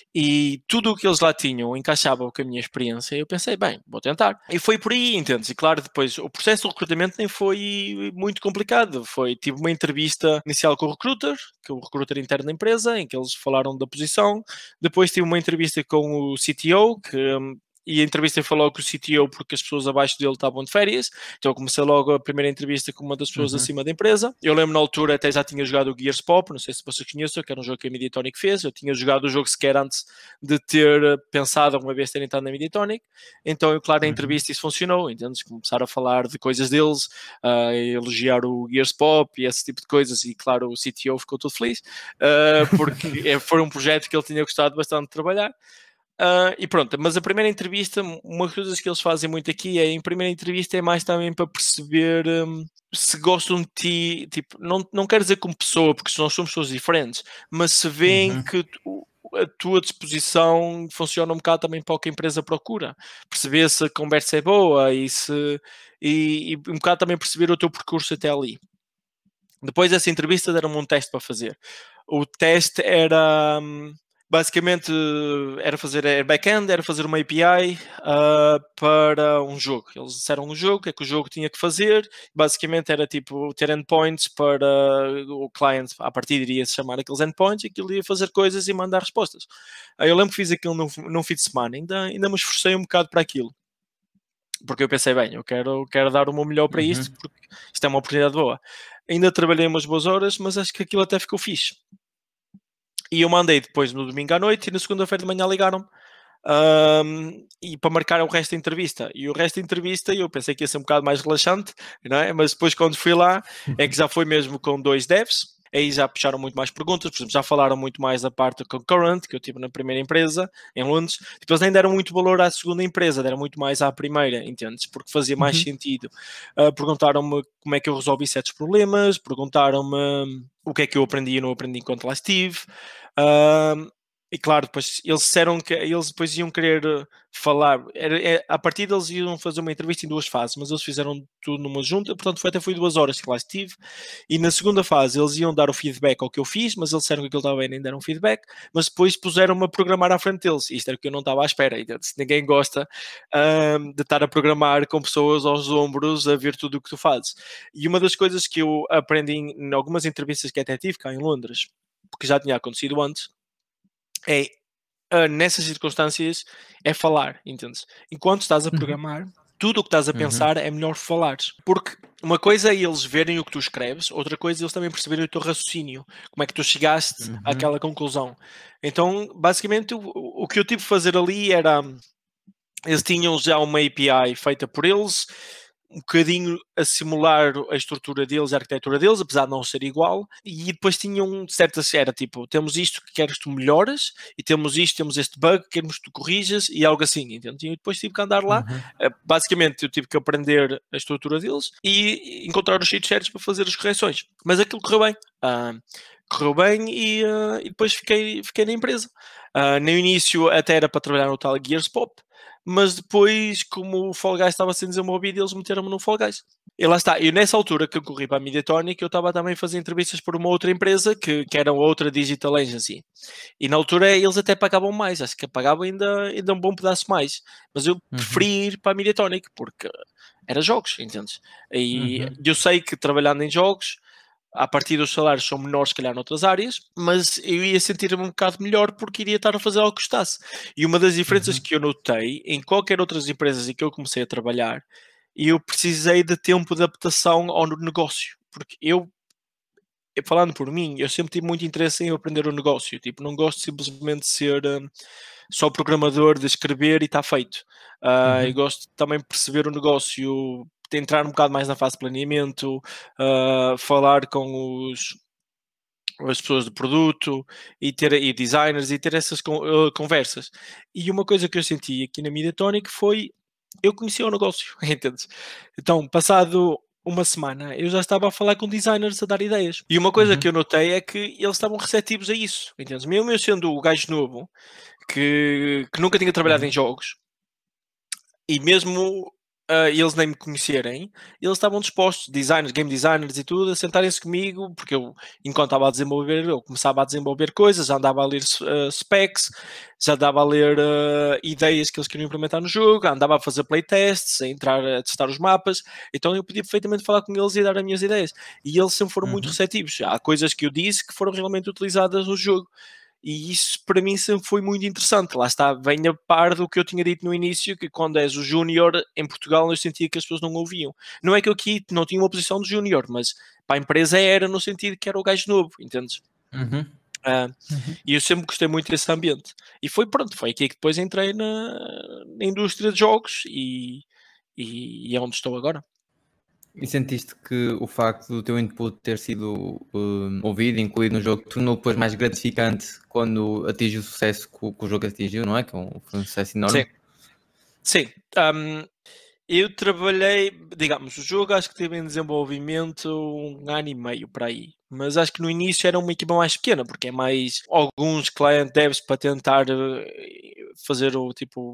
e tudo o que eles lá tinham encaixava com a minha experiência e eu pensei, bem, vou tentar. E foi por aí, entendes? E claro, depois o processo de recrutamento nem foi muito complicado. Tive uma entrevista inicial com o recruiter, que é o recruiter interno da empresa, em que eles falaram da posição. Depois tive uma entrevista com o CTO, e a entrevista foi logo com o CTO porque as pessoas abaixo dele estavam de férias, então eu comecei logo a primeira entrevista com uma das pessoas acima da empresa. Eu lembro na altura até já tinha jogado o Gears Pop, não sei se vocês conhecem, que era um jogo que a Mediatonic fez, eu tinha jogado o jogo sequer antes de ter pensado alguma vez ter entrado na Mediatonic, então eu claro, na entrevista isso funcionou, entendes? Começaram a falar de coisas deles, a elogiar o Gears Pop e esse tipo de coisas, e claro, o CTO ficou todo feliz, porque foi um projeto que ele tinha gostado bastante de trabalhar. E pronto, mas a primeira entrevista, uma das coisas que eles fazem muito aqui é, em primeira entrevista é mais também para perceber se gostam de ti, tipo, não quero dizer como pessoa, porque nós somos pessoas diferentes, mas se veem que a tua disposição funciona um bocado também para o que a empresa procura, perceber se a conversa é boa e um bocado também perceber o teu percurso até ali. Depois dessa entrevista deram-me um teste para fazer. O teste era... basicamente era fazer back-end, era fazer uma API para um jogo. Eles disseram um jogo, o que é que o jogo tinha que fazer. Basicamente era tipo ter endpoints para o cliente, a partir iria se chamar aqueles endpoints, e aquilo ia fazer coisas e mandar respostas. Eu lembro que fiz aquilo num fim de semana, ainda me esforcei um bocado para aquilo. Porque eu pensei, bem, eu quero dar o meu melhor para isto, porque isto é uma oportunidade boa. Ainda trabalhei umas boas horas, mas acho que aquilo até ficou fixe. E eu mandei depois no domingo à noite e na segunda-feira de manhã ligaram-me e para marcar o resto da entrevista. E o resto da entrevista eu pensei que ia ser um bocado mais relaxante, não é? Mas depois quando fui lá é que já foi mesmo com 2 devs. aí já puxaram muito mais perguntas, por exemplo, já falaram muito mais da parte do concurrent, que eu tive na primeira empresa, em Londres, tipo, eles nem deram muito valor à segunda empresa, deram muito mais à primeira, entendes? Porque fazia mais sentido. Perguntaram-me como é que eu resolvi certos problemas, perguntaram-me o que é que eu aprendi e não aprendi enquanto lá estive. E claro, depois eles disseram que eles depois iam querer falar, a partir deles iam fazer uma entrevista em 2 fases, mas eles fizeram tudo numa junta, portanto até foi 2 horas que lá estive, e na segunda fase eles iam dar o feedback ao que eu fiz, mas eles disseram que aquilo estava bem, nem deram feedback, mas depois puseram-me a programar à frente deles, isto era o que eu não estava à espera, então, se ninguém gosta de estar a programar com pessoas aos ombros a ver tudo o que tu fazes. E uma das coisas que eu aprendi em algumas entrevistas que até tive cá em Londres, porque já tinha acontecido antes, nessas circunstâncias é falar, entendes? Enquanto estás a programar, tudo o que estás a pensar é melhor falares. Porque uma coisa é eles verem o que tu escreves, outra coisa é eles também perceberem o teu raciocínio, como é que tu chegaste àquela conclusão. Então, basicamente, o que eu tive de fazer ali era... Eles tinham já uma API feita por eles, um bocadinho a simular a estrutura deles, a arquitetura deles, apesar de não ser igual, e depois tinham certas, era tipo, temos isto que queres que tu melhores, e temos isto, temos este bug que queremos que tu corrijas, e algo assim, entende? E depois tive que andar lá, basicamente eu tive que aprender a estrutura deles, e encontrar os cheat sheets para fazer as correções, mas aquilo correu bem. Correu bem e depois fiquei na empresa. No início até era para trabalhar no tal Gears Pop, mas depois, como o Fall Guys estava sendo desenvolvido, eles meteram-me no Fall Guys. E lá está. E nessa altura que eu corri para a Mediatonic, eu estava também a fazer entrevistas por uma outra empresa, que era outra Digital Agency. E na altura eles até pagavam mais, acho que pagavam ainda um bom pedaço mais. Mas eu preferi ir para a Mediatonic, porque era jogos, entendes? E eu sei que trabalhando em jogos, a partir dos salários são menores, se calhar, noutras áreas, mas eu ia sentir-me um bocado melhor porque iria estar a fazer algo que gostasse. E uma das diferenças que eu notei em qualquer outras empresas em que eu comecei a trabalhar, eu precisei de tempo de adaptação ao negócio, porque falando por mim, eu sempre tive muito interesse em aprender o negócio, tipo, não gosto simplesmente de ser só programador, de escrever e está feito. Eu gosto também de perceber o negócio, de entrar um bocado mais na fase de planeamento, falar com as pessoas do produto e designers e ter essas conversas. E uma coisa que eu senti aqui na Mediatonic foi, eu conhecia o negócio, entendes? Então, passado uma semana, eu já estava a falar com designers a dar ideias. E uma coisa que eu notei é que eles estavam receptivos a isso, entendes? Mesmo eu sendo o gajo novo, que nunca tinha trabalhado em jogos, e mesmo eles nem me conhecerem, eles estavam dispostos, designers, game designers e tudo, a sentarem-se comigo, porque eu, enquanto estava a desenvolver, eu começava a desenvolver coisas, já andava a ler specs, já andava a ler ideias que eles queriam implementar no jogo, andava a fazer playtests, a entrar a testar os mapas, então eu podia perfeitamente falar com eles e dar as minhas ideias. E eles sempre foram muito receptivos. Há coisas que eu disse que foram realmente utilizadas no jogo. E isso para mim sempre foi muito interessante. Lá está, vem a par do que eu tinha dito no início, que quando és o júnior em Portugal eu sentia que as pessoas não ouviam. Não é que eu aqui não tinha uma posição de júnior, mas para a empresa era no sentido que era o gajo novo, entendes? E eu sempre gostei muito desse ambiente. E foi aqui que depois entrei na indústria de jogos e é onde estou agora. E sentiste que o facto do teu input ter sido ouvido, incluído no jogo, tornou depois mais gratificante quando atinge o sucesso que o jogo atingiu, não é? Que foi um sucesso enorme. Sim. Eu trabalhei, digamos, o jogo acho que teve em desenvolvimento 1 ano e meio para aí. Mas acho que no início era uma equipa mais pequena, porque é mais alguns client devs para tentar fazer o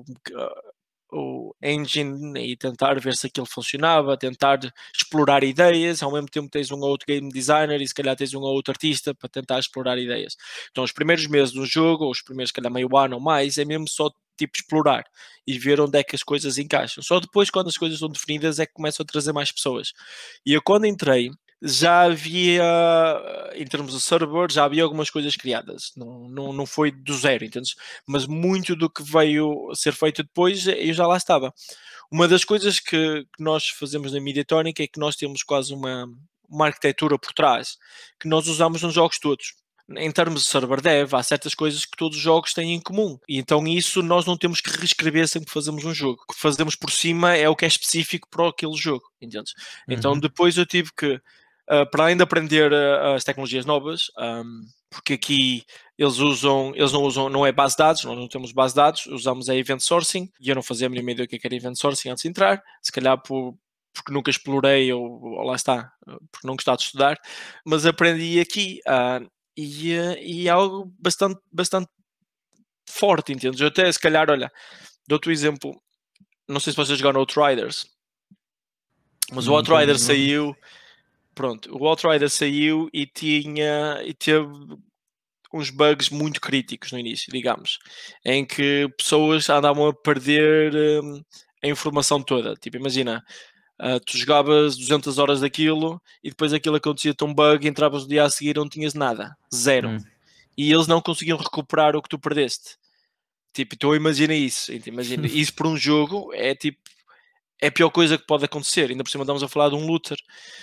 engine e tentar ver se aquilo funcionava, tentar explorar ideias, ao mesmo tempo tens um ou outro game designer e se calhar tens um ou outro artista para tentar explorar ideias. Então os primeiros meses do jogo, ou os primeiros, se calhar meio ano ou mais, é mesmo só tipo explorar e ver onde é que as coisas encaixam. Só depois, quando as coisas estão definidas, é que começam a trazer mais pessoas. E eu quando entrei, já havia, em termos de server, já havia algumas coisas criadas. Não foi do zero, entendes? Mas muito do que veio a ser feito depois, eu já lá estava. Uma das coisas que nós fazemos na Mediatonic é que nós temos quase uma arquitetura por trás, que nós usamos nos jogos todos. Em termos de server dev, há certas coisas que todos os jogos têm em comum. E então isso nós não temos que reescrever sempre que fazemos um jogo. O que fazemos por cima é o que é específico para aquele jogo, entendes? Então depois eu tive que para além de aprender as tecnologias novas, porque aqui eles não usam, não é base de dados, nós não temos base de dados, usamos event sourcing, e eu não fazia a mínima ideia do que era event sourcing antes de entrar, se calhar porque nunca explorei, ou lá está, porque não gostava de estudar, mas aprendi aqui, e é algo bastante forte, entendes? Eu até, se calhar, olha, dou-te o exemplo, não sei se vocês jogaram Outriders, mas o Outrider saiu, pronto, o Outrider saiu e teve uns bugs muito críticos no início, digamos, em que pessoas andavam a perder a informação toda. Tipo, imagina, tu jogavas 200 horas daquilo e depois aquilo acontecia-te um bug, entravas no dia a seguir e não tinhas nada, zero. E eles não conseguiam recuperar o que tu perdeste. Tipo, então imagina isso. Imagina, isso por um jogo é tipo, é a pior coisa que pode acontecer. Ainda por cima estamos a falar de um looter.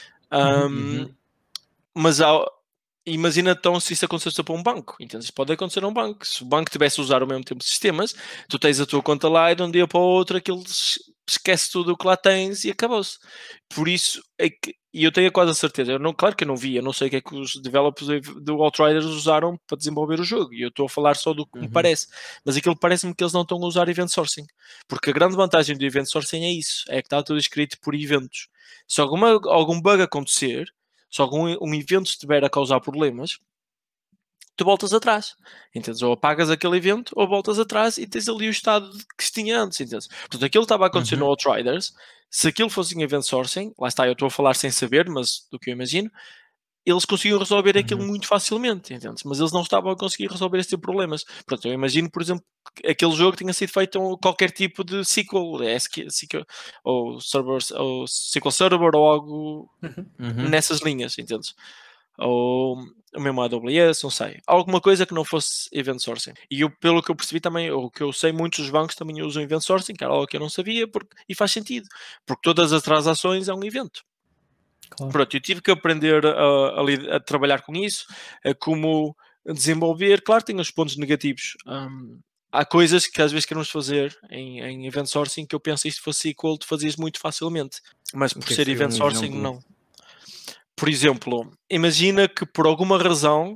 Mas imagina então se isso acontecesse para um banco. Então isso pode acontecer a um banco. Se o banco tivesse a usar ao mesmo tempo sistemas, tu tens a tua conta lá e de um dia para o outro aquilo esquece tudo o que lá tens e acabou-se. Por isso é que, e eu tenho quase a certeza, claro que eu não vi, eu não sei o que é que os developers do Outriders usaram para desenvolver o jogo, e eu estou a falar só do que me parece, mas aquilo parece-me que eles não estão a usar event sourcing, porque a grande vantagem do event sourcing é isso, é que está tudo escrito por eventos. Se algum bug acontecer, se algum evento estiver a causar problemas, tu voltas atrás, entendes? Ou apagas aquele evento, ou voltas atrás e tens ali o estado que se tinha antes, entendes? Portanto, aquilo estava a acontecer no Outriders, se aquilo fosse em event sourcing, lá está, eu estou a falar sem saber, mas do que eu imagino, eles conseguiam resolver aquilo muito facilmente, entendes? Mas eles não estavam a conseguir resolver esse tipo de problemas. Portanto, eu imagino, por exemplo, que aquele jogo tinha sido feito em qualquer tipo de SQL, ou SQL Server, ou algo nessas linhas, entendes? Ou o mesmo AWS, não sei. Alguma coisa que não fosse event sourcing. E eu, pelo que eu percebi também, o que eu sei, muitos dos bancos também usam event sourcing, que era algo que eu não sabia, e faz sentido. Porque todas as transações é um evento. Claro. Pronto, eu tive que aprender a trabalhar com isso, a como desenvolver. Claro, tem os pontos negativos. Há coisas que às vezes queremos fazer em event sourcing que eu penso que isto fosse SQL, tu fazias muito facilmente. Mas por ser event sourcing, não. Por exemplo, imagina que por alguma razão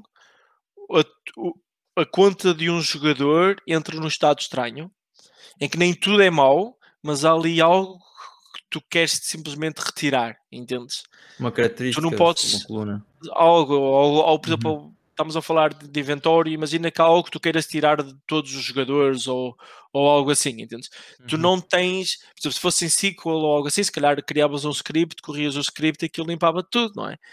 a conta de um jogador entra num estado estranho, em que nem tudo é mau, mas há ali algo que tu queres simplesmente retirar, entendes? Uma característica, tu não podes, uma coluna. Algo, por exemplo, estamos a falar de inventório, imagina que há algo que tu queiras tirar de todos os jogadores ou algo assim, entendes? Tu não tens, por exemplo, se fosse em SQL ou algo assim, se calhar criavas um script, corrias o script e aquilo limpava tudo, não é?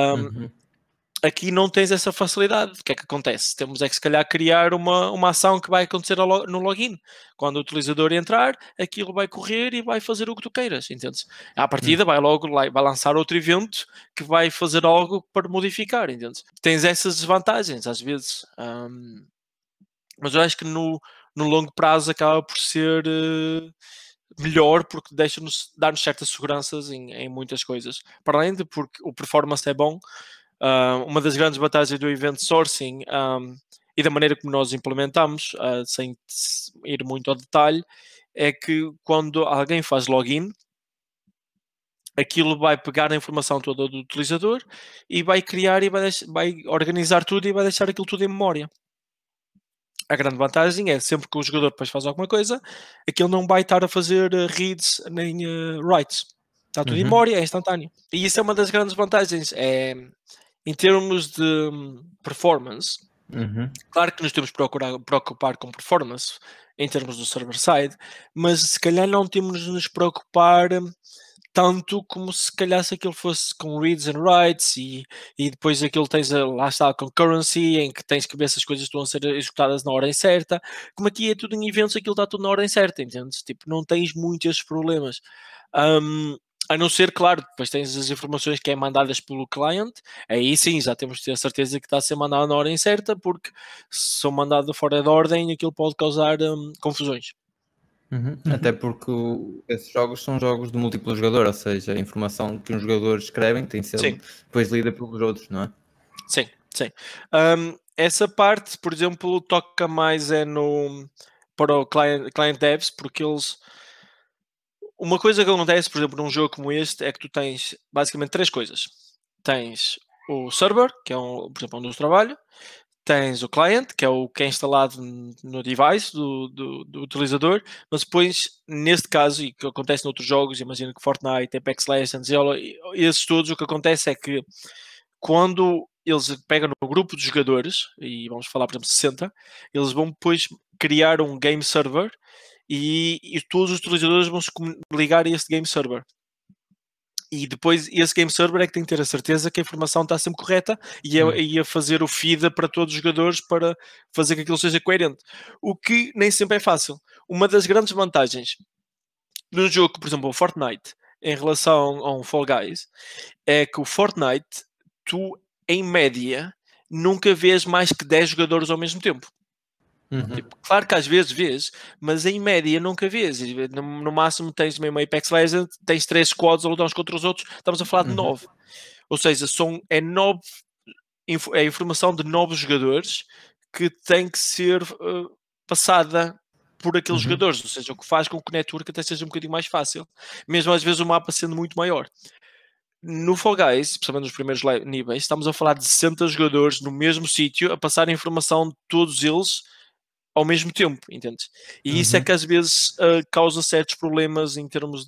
Aqui não tens essa facilidade. O que é que acontece? Temos é que se calhar criar uma ação que vai acontecer no login. Quando o utilizador entrar, aquilo vai correr e vai fazer o que tu queiras, entendes? À partida vai lançar outro evento que vai fazer algo para modificar, entendes? Tens essas desvantagens às vezes. Mas eu acho que no longo prazo acaba por ser melhor, porque dar-nos certas seguranças em muitas coisas. Para além de porque o performance é bom, uma das grandes vantagens do event sourcing e da maneira como nós implementamos, sem ir muito ao detalhe, é que quando alguém faz login, aquilo vai pegar a informação toda do utilizador e vai criar e vai organizar tudo e vai deixar aquilo tudo em memória. A grande vantagem é sempre que o jogador depois faz alguma coisa, aquilo não vai estar a fazer reads nem writes. Está tudo em memória, é instantâneo. E isso é uma das grandes vantagens. Em termos de performance, claro que nos temos que preocupar com performance em termos do server-side, mas se calhar não temos de nos preocupar tanto como se calhar se aquilo fosse com reads and writes e depois aquilo tens lá está a concurrency, em que tens que ver se as coisas estão a ser executadas na ordem certa. Como aqui é tudo em eventos, aquilo está tudo na ordem certa, entendes? Tipo, não tens muitos problemas. A não ser, claro, depois tens as informações que é mandadas pelo client, aí sim, já temos de ter a certeza que está a ser mandado na ordem certa, porque se são mandado fora de ordem, aquilo pode causar confusões. Até porque esses jogos são jogos de múltiplo jogador, ou seja, a informação que um jogador escrevem tem que ser depois lida pelos outros, não é? Sim, sim. Essa parte, por exemplo, toca mais para o client devs, porque eles... Uma coisa que acontece, por exemplo, num jogo como este, é que tu tens basicamente três coisas. tens o server, que é, por exemplo, onde eu trabalho, tens o client, que é o que é instalado no device do utilizador, mas depois, neste caso, e que acontece noutros jogos, imagino que Fortnite, Apex Legends, esses todos, o que acontece é que quando eles pegam no grupo de jogadores, e vamos falar, por exemplo, 60, eles vão depois criar um game server e todos os utilizadores vão se ligar a esse game server. E depois esse game server é que tem que ter a certeza que a informação está sempre correta e a fazer o feed para todos os jogadores para fazer que aquilo seja coerente. O que nem sempre é fácil. Uma das grandes vantagens num jogo, por exemplo, o Fortnite, em relação a um Fall Guys, é que o Fortnite, tu, em média, nunca vês mais que 10 jogadores ao mesmo tempo. Tipo, claro que às vezes vês, mas em média nunca vês. No máximo tens mesmo a Apex Legends, tens 3 squads a lutar uns contra os outros, estamos a falar de 9. Ou seja, é a informação de 9 jogadores que tem que ser passada por aqueles jogadores, ou seja, o que faz com que o network até seja um bocadinho mais fácil, mesmo às vezes o mapa sendo muito maior. No Fall Guys, principalmente nos primeiros níveis, estamos a falar de 60 jogadores no mesmo sítio a passar a informação de todos eles ao mesmo tempo, entendes? E isso é que às vezes causa certos problemas em termos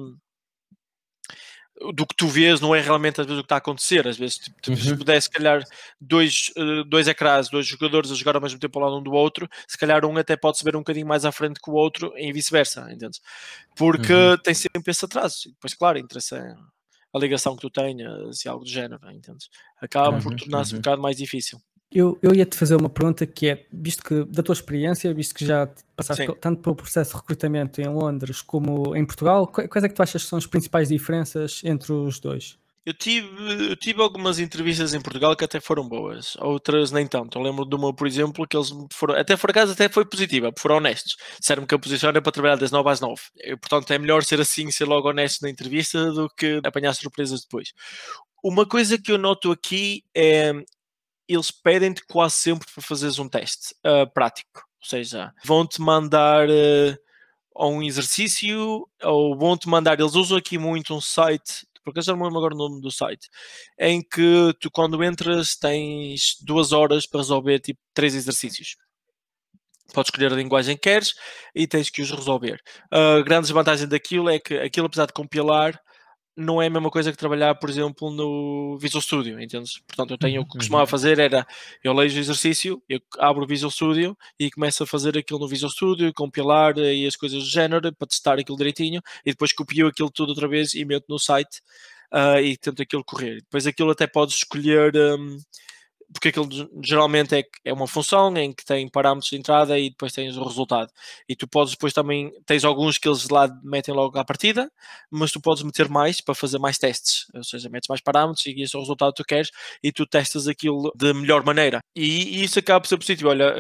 do que tu vês, não é realmente às vezes o que está a acontecer. Às vezes, se pudesse, se calhar, dois ecrãs, 2 jogadores a jogar ao mesmo tempo ao lado um do outro, se calhar um até pode se ver um bocadinho mais à frente que o outro e vice-versa, entendes? Porque tem sempre esse atraso. E depois, claro, interessa a ligação que tu tenhas e algo do género, entendes? Acaba por tornar-se um bocado mais difícil. Eu ia-te fazer uma pergunta que é, visto que da tua experiência, visto que já passaste tanto pelo processo de recrutamento em Londres como em Portugal, quais é que tu achas que são as principais diferenças entre os dois? Eu tive algumas entrevistas em Portugal que até foram boas, outras nem tanto. Eu lembro de uma, por exemplo, que eles foram, até por acaso até foi positiva, foram honestos. Disseram-me que a posição era para trabalhar das 9 às 9. Portanto, é melhor ser assim, ser logo honesto na entrevista do que apanhar surpresas depois. Uma coisa que eu noto aqui é eles pedem-te quase sempre para fazeres um teste prático. Ou seja, vão-te mandar a um exercício ou vão-te mandar... Eles usam aqui muito um site, porque eu já não me lembro agora o nome do site, em que tu quando entras tens 2 horas para resolver tipo 3 exercícios. Podes escolher a linguagem que queres e tens que os resolver. A grande desvantagem daquilo é que aquilo, apesar de compilar, não é a mesma coisa que trabalhar, por exemplo, no Visual Studio, entendes? Portanto, o que costumava fazer era, eu leio o exercício, eu abro o Visual Studio e começo a fazer aquilo no Visual Studio, compilar e as coisas do género, para testar aquilo direitinho, e depois copio aquilo tudo outra vez e meto no site e tento aquilo correr. Depois aquilo até podes escolher... porque aquilo geralmente é uma função em que tem parâmetros de entrada e depois tens o resultado. E tu podes depois também, tens alguns que eles lá metem logo à partida, mas tu podes meter mais para fazer mais testes. Ou seja, metes mais parâmetros e esse é o resultado que tu queres e tu testas aquilo de melhor maneira. E isso acaba por ser positivo. Olha,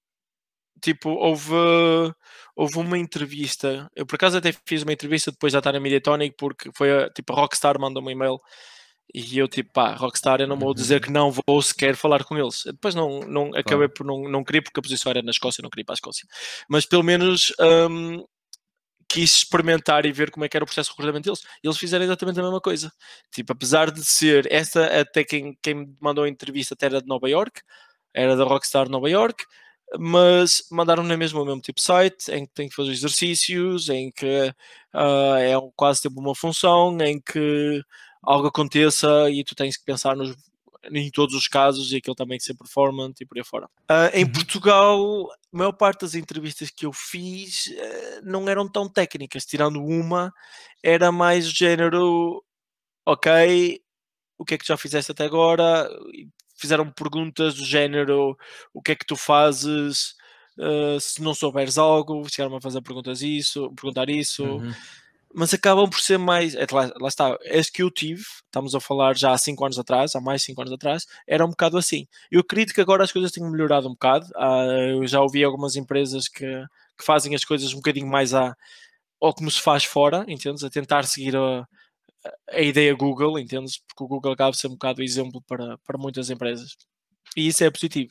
houve uma entrevista, eu por acaso até fiz uma entrevista depois de estar na Mediatonic, porque foi a Rockstar mandou um e-mail e eu Rockstar, eu não vou dizer que não vou sequer falar com eles. Depois acabei por não querer, porque a posição era na Escócia, não queria ir para a Escócia. Mas pelo menos quis experimentar e ver como é que era o processo de recrutamento deles. E eles fizeram exatamente a mesma coisa. Tipo, apesar de ser até quem me mandou a entrevista até era de Nova York, era da Rockstar de Nova York, mas mandaram na mesma o mesmo tipo de site, em que tem que fazer exercícios, em que é quase tipo uma função, em que algo aconteça e tu tens que pensar em todos os casos e aquilo também que ser performante e por aí fora. Em Portugal, a maior parte das entrevistas que eu fiz não eram tão técnicas, tirando uma, era mais o género, ok, o que é que já fizeste até agora? Fizeram perguntas do género, o que é que tu fazes se não souberes algo? Chegaram a fazer perguntar isso. Mas acabam por ser mais... Lá está, as que eu tive, estamos a falar já há 5 anos atrás, há mais de 5 anos atrás, era um bocado assim. Eu acredito que agora as coisas tenham melhorado um bocado. Eu já ouvi algumas empresas que fazem as coisas um bocadinho mais ou como se faz fora, entendes? A tentar seguir a ideia Google, entendes? Porque o Google acaba de ser um bocado exemplo para muitas empresas. E isso é positivo.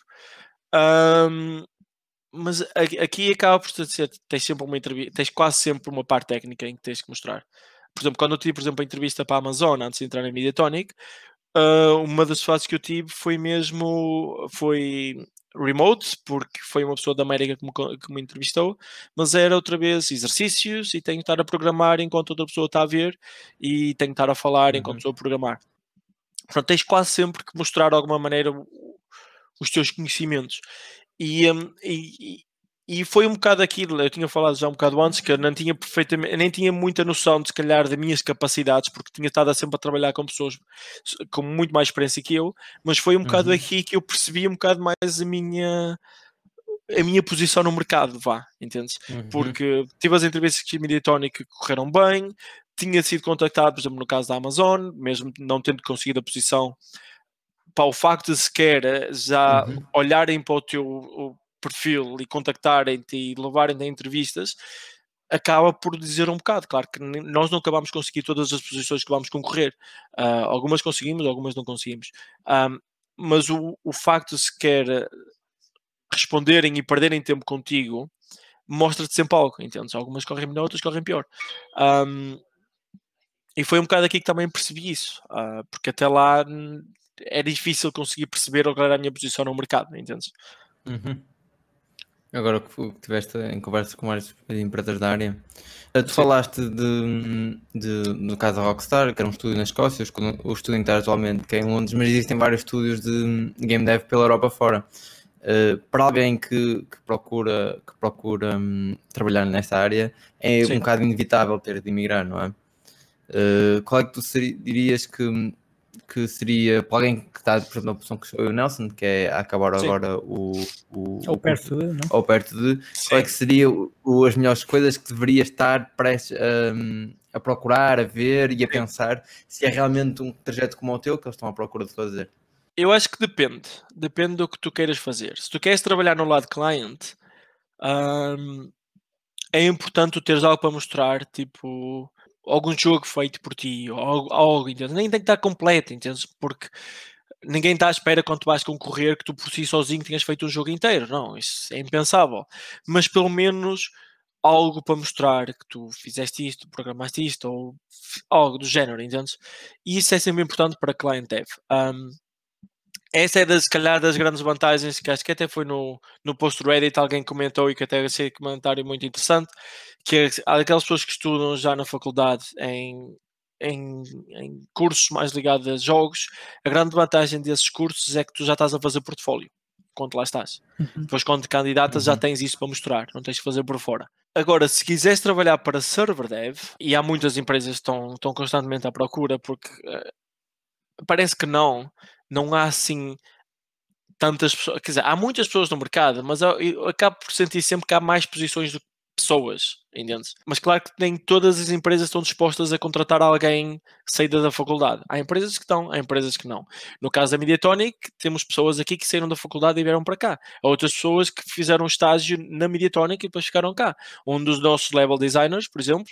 Mas aqui acaba por ser, tens sempre uma entrevista, tens quase sempre uma parte técnica em que tens que mostrar. Por exemplo, quando eu tive, por exemplo, a entrevista para a Amazon antes de entrar na Mediatonic, uma das fases que eu tive foi remote, porque foi uma pessoa da América que me entrevistou, mas era outra vez exercícios e tenho que estar a programar enquanto outra pessoa está a ver e tenho que estar a falar enquanto estou a programar. Portanto, tens quase sempre que mostrar de alguma maneira os teus conhecimentos. E foi um bocado aquilo, eu tinha falado já um bocado antes, que eu não tinha nem tinha muita noção, de, se calhar, das minhas capacidades, porque tinha estado sempre a trabalhar com pessoas com muito mais experiência que eu, mas foi um bocado aqui que eu percebi um bocado mais a minha posição no mercado, entendes? Porque tive as entrevistas com a Mediatonic que correram bem, tinha sido contactado, por exemplo, no caso da Amazon, mesmo não tendo conseguido a posição, para o facto de sequer já olharem para o teu perfil e contactarem-te e levarem-te a entrevistas, acaba por dizer um bocado. Claro que nós não acabamos de conseguir todas as posições que vamos concorrer. Algumas conseguimos, algumas não conseguimos. Mas o facto de sequer responderem e perderem tempo contigo mostra-te sempre algo, entendes? Algumas correm melhor, outras correm pior. E foi um bocado aqui que também percebi isso, porque até lá é difícil conseguir perceber qual era a minha posição no mercado, entendes? Agora que estiveste em conversa com várias empresas da área, tu falaste no caso da Rockstar, que era um estúdio na Escócia, o estúdio que está atualmente, que é em Londres, mas existem vários estúdios de game dev pela Europa fora. Para alguém que procura trabalhar nesta área, é um bocado inevitável ter de emigrar, não é? Qual é que tu dirias que seria para alguém que está, por exemplo, na posição que foi o Nelson, que é a acabar agora ou perto de, não? Ou perto de, qual é que seria as melhores coisas que deveria estar prestes a procurar, a ver e a pensar se é realmente um trajeto como o teu que eles estão à procura de fazer? Eu acho que depende do que tu queiras fazer. Se tu queres trabalhar no lado cliente, é importante tu teres algo para mostrar, tipo algum jogo feito por ti, ou algo, entende? Nem tem que estar completo, entendes? Porque ninguém está à espera, quando tu vais concorrer, que tu por si sozinho tenhas feito um jogo inteiro. Não, isso é impensável. Mas pelo menos algo para mostrar que tu fizeste isto, programaste isto, ou algo do género, entendes? E isso é sempre importante para client dev. Essa é, se calhar, das grandes vantagens, que acho que até foi no post do Reddit, alguém comentou, e que até achei um comentário muito interessante, que é aquelas pessoas que estudam já na faculdade em cursos mais ligados a jogos. A grande vantagem desses cursos é que tu já estás a fazer portfólio quando lá estás. Depois, quando te candidatas, já tens isso para mostrar, não tens que fazer por fora. Agora, se quiseres trabalhar para server dev, e há muitas empresas que estão constantemente à procura, porque parece que não há assim tantas pessoas, quer dizer, há muitas pessoas no mercado, mas eu acabo por sentir sempre que há mais posições do que pessoas, entendes? Mas claro que nem todas as empresas estão dispostas a contratar alguém saída da faculdade. Há empresas que estão, há empresas que não. No caso da Mediatonic, temos pessoas aqui que saíram da faculdade e vieram para cá. Há outras pessoas que fizeram estágio na Mediatonic e depois ficaram cá. Um dos nossos level designers, por exemplo,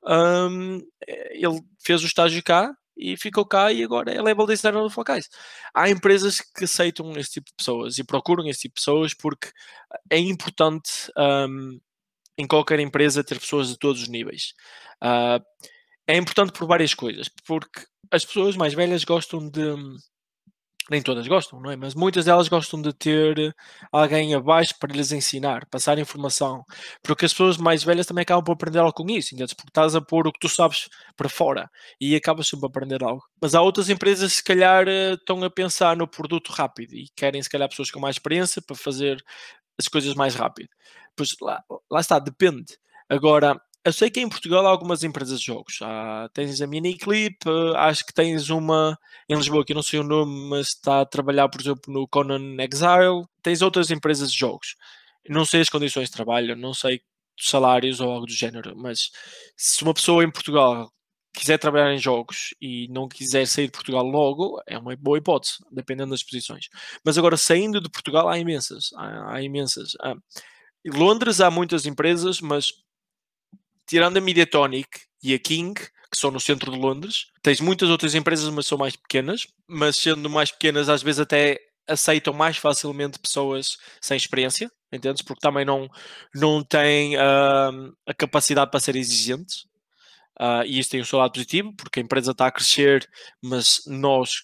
ele fez o estágio cá e ficou cá e agora é level designer do Flacais. Há empresas que aceitam esse tipo de pessoas e procuram esse tipo de pessoas porque é importante em qualquer empresa ter pessoas de todos os níveis. É importante por várias coisas, porque as pessoas mais velhas gostam de... Nem todas gostam, não é? Mas muitas delas gostam de ter alguém abaixo para lhes ensinar, passar informação. Porque as pessoas mais velhas também acabam por aprender algo com isso, entende? Porque estás a pôr o que tu sabes para fora e acabas sempre a aprender algo. Mas há outras empresas que se calhar estão a pensar no produto rápido e querem se calhar pessoas com mais experiência para fazer as coisas mais rápido. Pois lá está, depende. Agora, eu sei que em Portugal há algumas empresas de jogos. Tens a Miniclip, acho que tens uma em Lisboa, que eu não sei o nome, mas está a trabalhar, por exemplo, no Conan Exile. Tens outras empresas de jogos. Não sei as condições de trabalho, não sei salários ou algo do género, mas se uma pessoa em Portugal quiser trabalhar em jogos e não quiser sair de Portugal logo, é uma boa hipótese, dependendo das posições. Mas agora, saindo de Portugal, há imensas. Há imensas. Em Londres há muitas empresas, mas tirando a Mediatonic e a King, que são no centro de Londres, tens muitas outras empresas, mas são mais pequenas. Mas sendo mais pequenas, às vezes até aceitam mais facilmente pessoas sem experiência, entendes? Porque também não têm a capacidade para ser exigentes. E isso tem o seu lado positivo, porque a empresa está a crescer, mas nós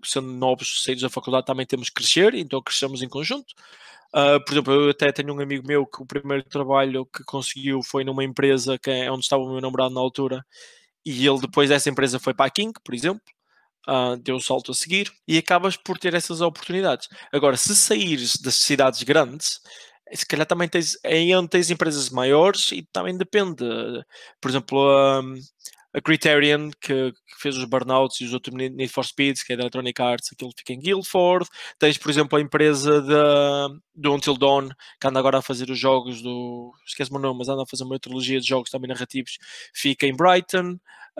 sendo novos, saídos da faculdade, também temos que crescer, então crescemos em conjunto. Por exemplo, eu até tenho um amigo meu que o primeiro trabalho que conseguiu foi numa empresa onde estava o meu namorado na altura, e ele depois dessa empresa foi para a King, por exemplo, deu o salto a seguir, e acabas por ter essas oportunidades. Agora, se saíres das cidades grandes, se calhar também aí onde tens empresas maiores, e também depende. Por exemplo, a Criterion, que fez os Burnouts e os outros Need for Speeds, que é da Electronic Arts, aquilo fica em Guildford. Tens, por exemplo, a empresa do Until Dawn, que anda agora a fazer os jogos do... Esquece-me o nome, mas anda a fazer uma trilogia de jogos também narrativos, fica em Brighton.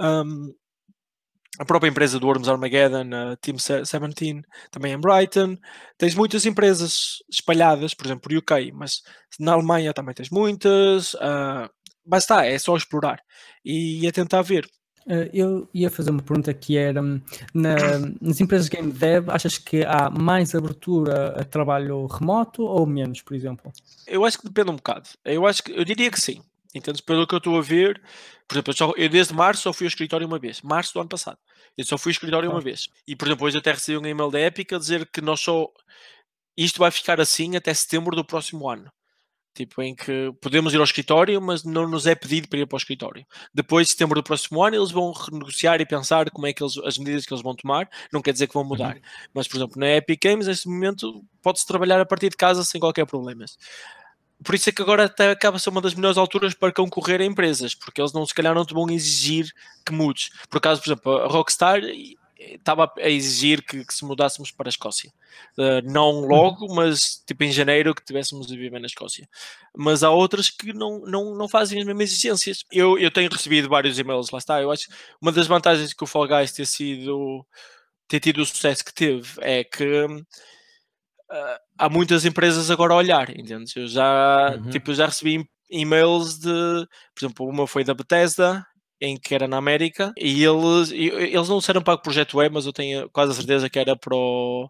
A própria empresa do Worms Armageddon, a Team 17, também em Brighton. Tens muitas empresas espalhadas, por exemplo, por UK, mas na Alemanha também tens muitas. Basta, é só explorar e é tentar ver. Eu ia fazer uma pergunta que era, nas empresas de game dev, achas que há mais abertura a trabalho remoto ou menos, por exemplo? Eu acho que depende um bocado. Eu diria que sim. Entendes? Pelo que eu estou a ver, por exemplo, eu desde março só fui ao escritório uma vez. Março do ano passado. Eu só fui ao escritório uma vez. E, por exemplo, hoje até recebi um e-mail da Epic a dizer que isto vai ficar assim até setembro do próximo ano. Tipo, em que podemos ir ao escritório, mas não nos é pedido para ir para o escritório. Depois, de setembro do próximo ano, eles vão renegociar e pensar como é que as medidas que eles vão tomar. Não quer dizer que vão mudar. Mas, por exemplo, na Epic Games, neste momento, pode-se trabalhar a partir de casa sem qualquer problema. Por isso é que agora até acaba a ser uma das melhores alturas para concorrer a empresas, porque eles se calhar não te vão exigir que mudes. Por acaso, por exemplo, a Rockstar estava a exigir que se mudássemos para a Escócia. Não logo, mas tipo em janeiro que estivéssemos a viver na Escócia. Mas há outras que não fazem as mesmas exigências. Eu tenho recebido vários e-mails, lá está. Eu acho que uma das vantagens que o Fall Guys ter tido o sucesso que teve é que há muitas empresas agora a olhar, entendes? Eu já recebi e-mails por exemplo, uma foi da Bethesda, em que era na América, e eles não disseram para o projeto é, mas eu tenho quase a certeza que era para o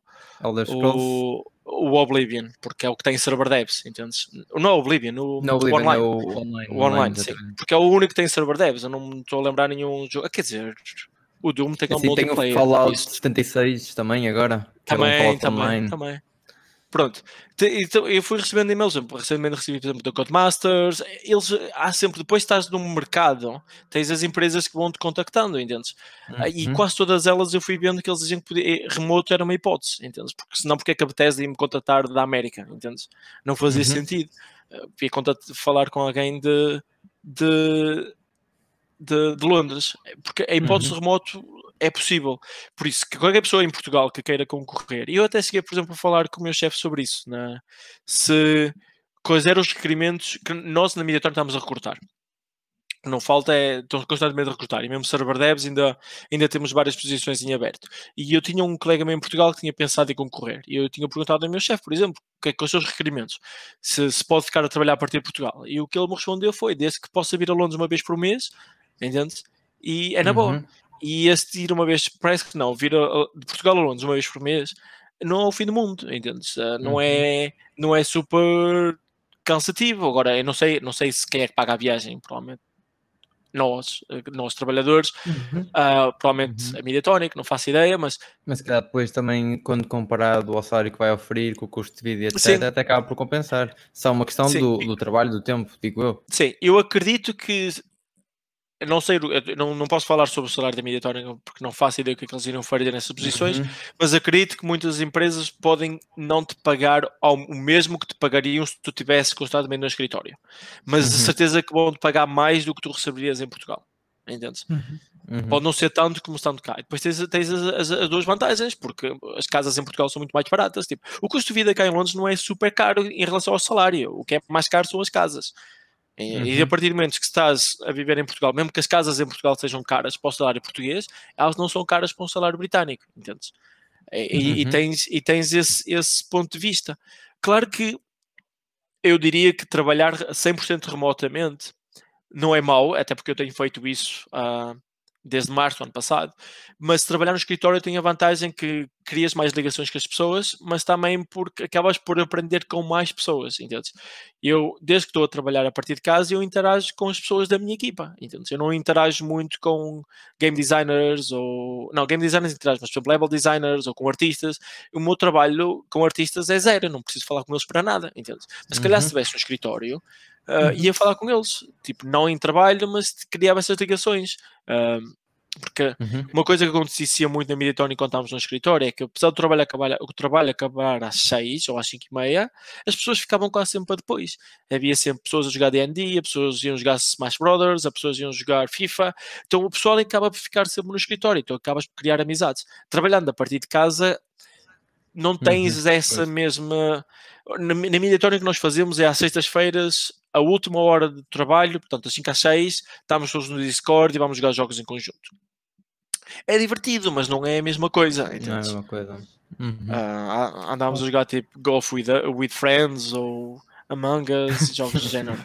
Oblivion, porque é o que tem server devs, entendes? Não é o Oblivion, Oblivion online. É o online, sim. Porque é o único que tem server devs, eu não me estou a lembrar nenhum jogo. Quer dizer, o Doom tem um multiplayer. Tem o Fallout 76 também agora. Também. Pronto, então eu fui recebendo e-mails, recentemente recebi, por exemplo, da Codemasters. Há sempre, depois estás no mercado, tens as empresas que vão te contactando, entendes? E quase todas elas eu fui vendo que eles diziam que remoto era uma hipótese, entendes? Porque senão porque é que a Bethesda ia me contactar da América, entendes? Não fazia sentido. Ia falar com alguém de Londres, porque a hipótese remoto é possível. Por isso, que qualquer pessoa em Portugal que queira concorrer, e eu até cheguei, por exemplo, a falar com o meu chefe sobre isso, né? Quais eram os requerimentos que nós na Mediator estamos a recrutar. Não falta estão constantemente a recrutar, e mesmo server devs ainda temos várias posições em aberto. E eu tinha um colega meu em Portugal que tinha pensado em concorrer, e eu tinha perguntado ao meu chefe, por exemplo, o que é que são os seus requerimentos, se pode ficar a trabalhar a partir de Portugal. E o que ele me respondeu foi, desde que possa vir a Londres uma vez por mês, entende? E é na boa. E esse ir uma vez, parece que não, vir de Portugal a Londres uma vez por mês, não é o fim do mundo, entendes? Não é super cansativo. Agora, eu não sei se quem é que paga a viagem, provavelmente nós trabalhadores, provavelmente a Mediatonic, não faço ideia, mas se calhar depois também, quando comparado ao salário que vai oferir, com o custo de vida, etc., sim, até acaba por compensar. Só uma questão do trabalho, do tempo, digo eu. Sim, eu acredito que não sei, não posso falar sobre o salário da Mediatonic porque não faço ideia do que é que eles iriam fazer nessas posições, mas acredito que muitas empresas podem não te pagar o mesmo que te pagariam se tu estivesse constantemente no escritório, mas de certeza que vão te pagar mais do que tu receberias em Portugal, entendes? Pode não ser tanto como estando cá. E depois tens as duas vantagens, porque as casas em Portugal são muito mais baratas. Tipo, o custo de vida cá em Londres não é super caro em relação ao salário. O que é mais caro são as casas. E a partir do momento que estás a viver em Portugal, mesmo que as casas em Portugal sejam caras para o salário português, elas não são caras para um salário britânico, entendes? E tens esse ponto de vista. Claro que eu diria que trabalhar 100% remotamente não é mau, até porque eu tenho feito isso desde março do ano passado. Mas trabalhar no escritório tem a vantagem que crias mais ligações com as pessoas, mas também porque acabas por aprender com mais pessoas, entendes? Eu, desde que estou a trabalhar a partir de casa, eu interajo com as pessoas da minha equipa, entendes? Eu não interajo muito com game designers ou... Não, game designers interajo, mas por exemplo, level designers ou com artistas. O meu trabalho com artistas é zero, eu não preciso falar com eles para nada, entendes? Mas se calhar se tivesse um escritório, ia falar com eles, tipo, não em trabalho, mas criava essas ligações. Porque uma coisa que acontecia muito na Mediatonic quando estávamos no escritório é que, apesar do trabalho acabar às 6 ou às 5h30, as pessoas ficavam quase sempre para depois. Havia sempre pessoas a jogar D&D, as pessoas iam jogar Smash Brothers, as pessoas iam jogar FIFA, então o pessoal acaba por ficar sempre no escritório, então acabas por criar amizades. Trabalhando a partir de casa, não tens essa mesma... Na Mediatonic que nós fazemos é às sextas-feiras, a última hora de trabalho, portanto, das 5 às 6, estamos todos no Discord e vamos jogar jogos em conjunto. É divertido, mas não é a mesma coisa. Não é a mesma coisa. Andávamos a jogar tipo Golf with Friends ou Among Us, jogos do género.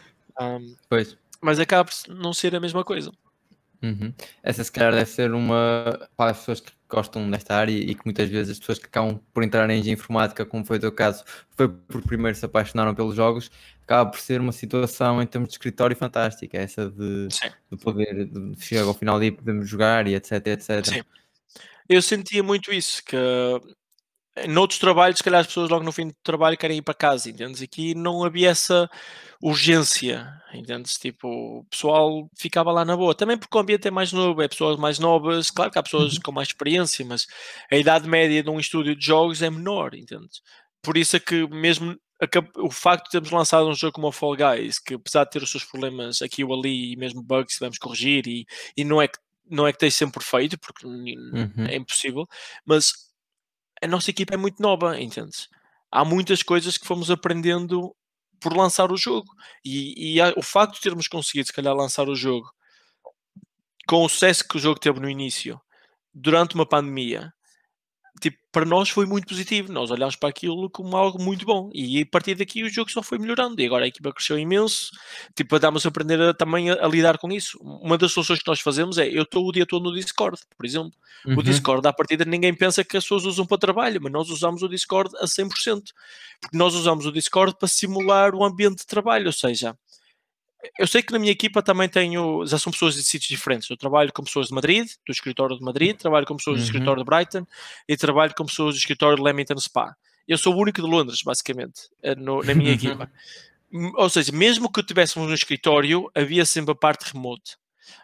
Pois. Mas acaba por não ser a mesma coisa. Essa se calhar deve ser uma para as pessoas que gostam desta área e que muitas vezes as pessoas que acabam por entrar em engenharia informática, como foi o teu caso, foi por primeiro se apaixonaram pelos jogos, acaba por ser uma situação em termos de escritório fantástica, essa de poder chegar ao final e podemos jogar e etc, etc. Sim. Eu sentia muito isso, que noutros trabalhos, se calhar as pessoas logo no fim do trabalho querem ir para casa, entendes? Aqui não havia essa urgência, entendes? Tipo, o pessoal ficava lá na boa. Também porque o ambiente é mais novo, é pessoas mais novas. Claro que há pessoas com mais experiência, mas a idade média de um estúdio de jogos é menor, entendes? Por isso é que mesmo o facto de termos lançado um jogo como o Fall Guys, que apesar de ter os seus problemas aqui ou ali, e mesmo bugs que devemos corrigir, e não é que esteja sempre perfeito, porque é impossível, mas a nossa equipa é muito nova, entendes? Há muitas coisas que fomos aprendendo por lançar o jogo. E o facto de termos conseguido, se calhar, lançar o jogo com o sucesso que o jogo teve no início, durante uma pandemia, tipo, para nós foi muito positivo. Nós olhámos para aquilo como algo muito bom. E a partir daqui o jogo só foi melhorando. E agora a equipa cresceu imenso. Tipo, dá-nos a aprender também a lidar com isso. Uma das soluções que nós fazemos é, eu estou o dia todo no Discord, por exemplo. O Discord, à partida, ninguém pensa que as pessoas usam para trabalho, mas nós usamos o Discord a 100%. Porque nós usamos o Discord para simular o ambiente de trabalho. Ou seja, eu sei que na minha equipa também já são pessoas de sítios diferentes. Eu trabalho com pessoas de Madrid, do escritório de Madrid, trabalho com pessoas do escritório de Brighton e trabalho com pessoas do escritório de Leamington Spa. Eu sou o único de Londres, basicamente, na minha equipa. Ou seja, mesmo que tivéssemos um escritório, havia sempre a parte remote.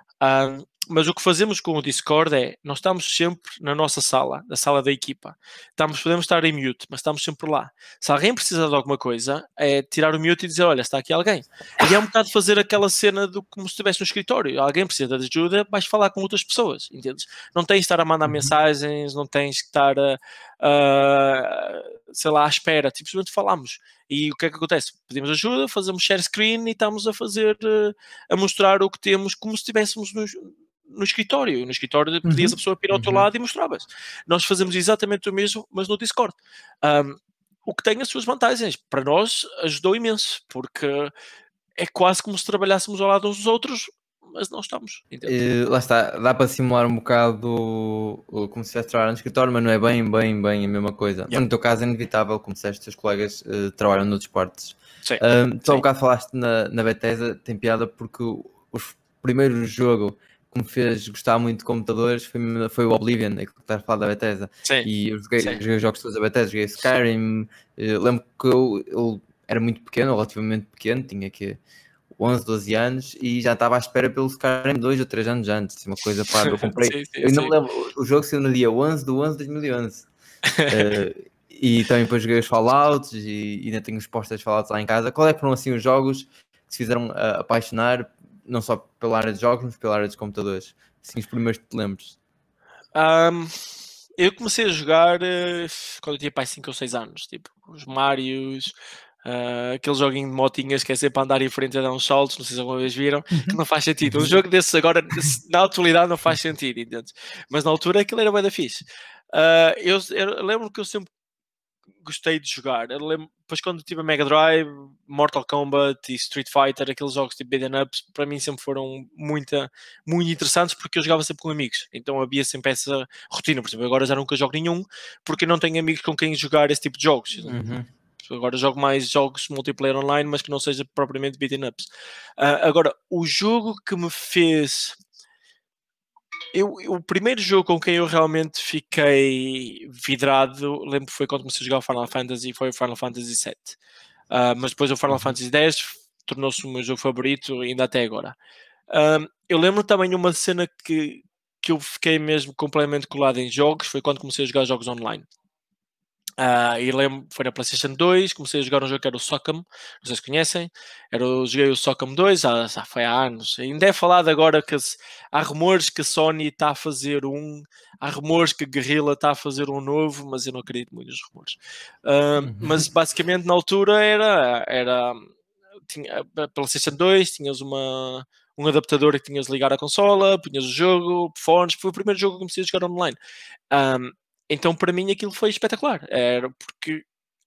Mas o que fazemos com o Discord é, nós estamos sempre na nossa sala, na sala da equipa. Podemos estar em mute, mas estamos sempre lá. Se alguém precisa de alguma coisa, é tirar o mute e dizer, olha, está aqui alguém. E é um bocado fazer aquela cena como se estivesse no escritório. Alguém precisa de ajuda, vais falar com outras pessoas, entendes? Não tens de estar a mandar mensagens, não tens que estar sei lá, à espera. Simplesmente falamos. E o que é que acontece? Pedimos ajuda, fazemos share screen e estamos a mostrar o que temos como se estivéssemos no escritório. No escritório pedias a pessoa para ir ao teu lado e mostravas. Nós fazemos exatamente o mesmo, mas no Discord. O que tem as suas vantagens. Para nós ajudou imenso, porque é quase como se trabalhássemos ao lado uns dos outros, mas não estamos. Lá está, dá para simular um bocado como se estivesse trabalhando no escritório, mas não é bem a mesma coisa. No teu caso é inevitável, como disseste, os teus colegas trabalham noutros esportes. Tu há um bocado falaste na Bethesda, tem piada porque o primeiro jogo que me fez gostar muito de computadores foi o Oblivion, é que estás a falar da Bethesda. E eu joguei os jogos todos da Bethesda, joguei Skyrim. Lembro que eu era muito pequeno, relativamente pequeno, tinha que 11, 12 anos e já estava à espera pelo Skyrim 2 ou 3 anos antes, uma coisa para eu comprei. Eu não me lembro, o jogo saiu no dia 11 de 11 de 2011. E também depois joguei os Fallouts e ainda tenho os posters de Fallouts lá em casa. Qual é que foram assim os jogos que se fizeram apaixonar, não só pela área de jogos, mas pela área dos computadores? Assim, os primeiros que te lembres. Eu comecei a jogar quando eu tinha pai 5 ou 6 anos, tipo os Marios, aquele joguinho de motinhas que é sempre andar em frente a dar uns saltos, não sei se alguma vez viram, que não faz sentido. Um jogo desses agora, na atualidade, não faz sentido, entende? Mas na altura aquilo era bem da fixe. Eu lembro que eu sempre gostei de jogar. Eu lembro, depois quando tive a Mega Drive, Mortal Kombat e Street Fighter, aqueles jogos tipo beat'em ups, para mim sempre foram muito interessantes porque eu jogava sempre com amigos. Então havia sempre essa rotina. Por exemplo, agora já nunca jogo nenhum porque não tenho amigos com quem jogar esse tipo de jogos. Agora jogo mais jogos multiplayer online, mas que não seja propriamente beat'em ups. Agora, o jogo que me fez... o primeiro jogo com quem eu realmente fiquei vidrado, lembro que foi quando comecei a jogar o Final Fantasy, foi o Final Fantasy VII. Mas depois o Final Fantasy X tornou-se o meu jogo favorito ainda até agora. Eu lembro também uma cena que eu fiquei mesmo completamente colado em jogos, foi quando comecei a jogar jogos online. E lembro, foi na PlayStation 2, comecei a jogar um jogo que era o Socom, não sei se conhecem, joguei o Socom 2, já foi há anos, ainda é falado agora que há rumores que a Sony está a fazer há rumores que a Guerrilla está a fazer um novo, mas eu não acredito muito nos rumores. Mas basicamente na altura tinha a PlayStation 2, tinhas um adaptador que tinhas de ligar à consola, punhas o jogo, fones, foi o primeiro jogo que comecei a jogar online. Então para mim aquilo foi espetacular, era porque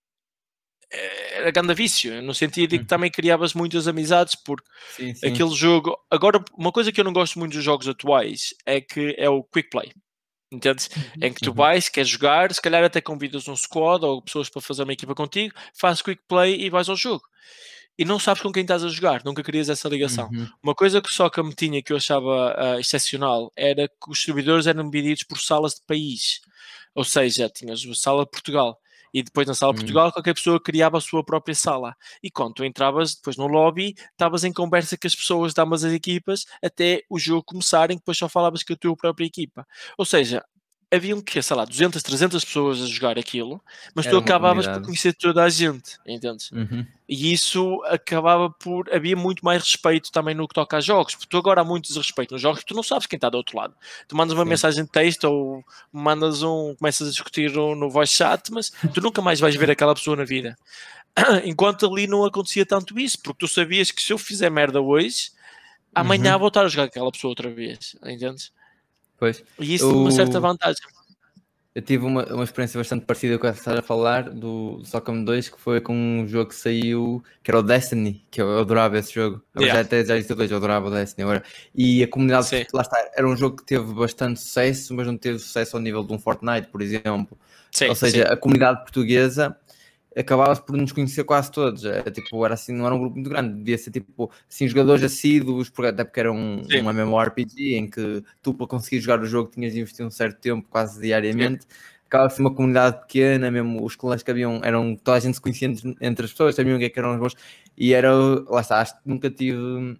era grande vício, no sentido de que também criavas muitas amizades, porque Sim. aquele jogo... Agora, uma coisa que eu não gosto muito dos jogos atuais é que é o quick play, entendes? Em que tu vais, queres jogar, se calhar até convidas um squad ou pessoas para fazer uma equipa contigo, fazes quick play e vais ao jogo. E não sabes com quem estás a jogar, nunca querias essa ligação. Uma coisa que o Soccer me tinha, que eu achava excepcional, era que os servidores eram divididos por salas de país. Ou seja, tinhas a sala de Portugal e depois na sala de Portugal qualquer pessoa criava a sua própria sala. E quando tu entravas depois no lobby, estavas em conversa com as pessoas de ambas as equipas até o jogo começar, em que depois só falavas com a tua própria equipa. Ou seja, haviam, sei lá, 200, 300 pessoas a jogar aquilo, mas tu acabavas por conhecer toda a gente, entendes? E isso acabava por... Havia muito mais respeito também no que toca a jogos, porque tu agora há muito desrespeito nos jogos, tu não sabes quem está do outro lado. Tu mandas uma mensagem de texto ou começas a discutir no voice chat, mas tu nunca mais vais ver aquela pessoa na vida. Enquanto ali não acontecia tanto isso, porque tu sabias que se eu fizer merda hoje, amanhã vou estar a jogar com aquela pessoa outra vez, entendes? Pois. E isso tem uma certa vantagem. Eu tive uma experiência bastante parecida com essa que estás a falar, do Socom 2, que foi com um jogo que saiu, que era o Destiny, que eu adorava esse jogo. Já existe o 2, eu adorava o Destiny agora. E a comunidade, lá está, era um jogo que teve bastante sucesso, mas não teve sucesso ao nível de um Fortnite, por exemplo. Ou seja, a comunidade portuguesa acabava por nos conhecer quase todos. Era assim, não era um grupo muito grande, devia ser tipo assim, jogadores assíduos, até porque era um MMORPG em que tu, para conseguir jogar o jogo, tinhas de investir um certo tempo, quase diariamente. Acabava por ser uma comunidade pequena, mesmo os clãs que haviam, toda a gente se conhecia entre as pessoas, sabiam o que eram os bons, e lá está, acho que nunca tive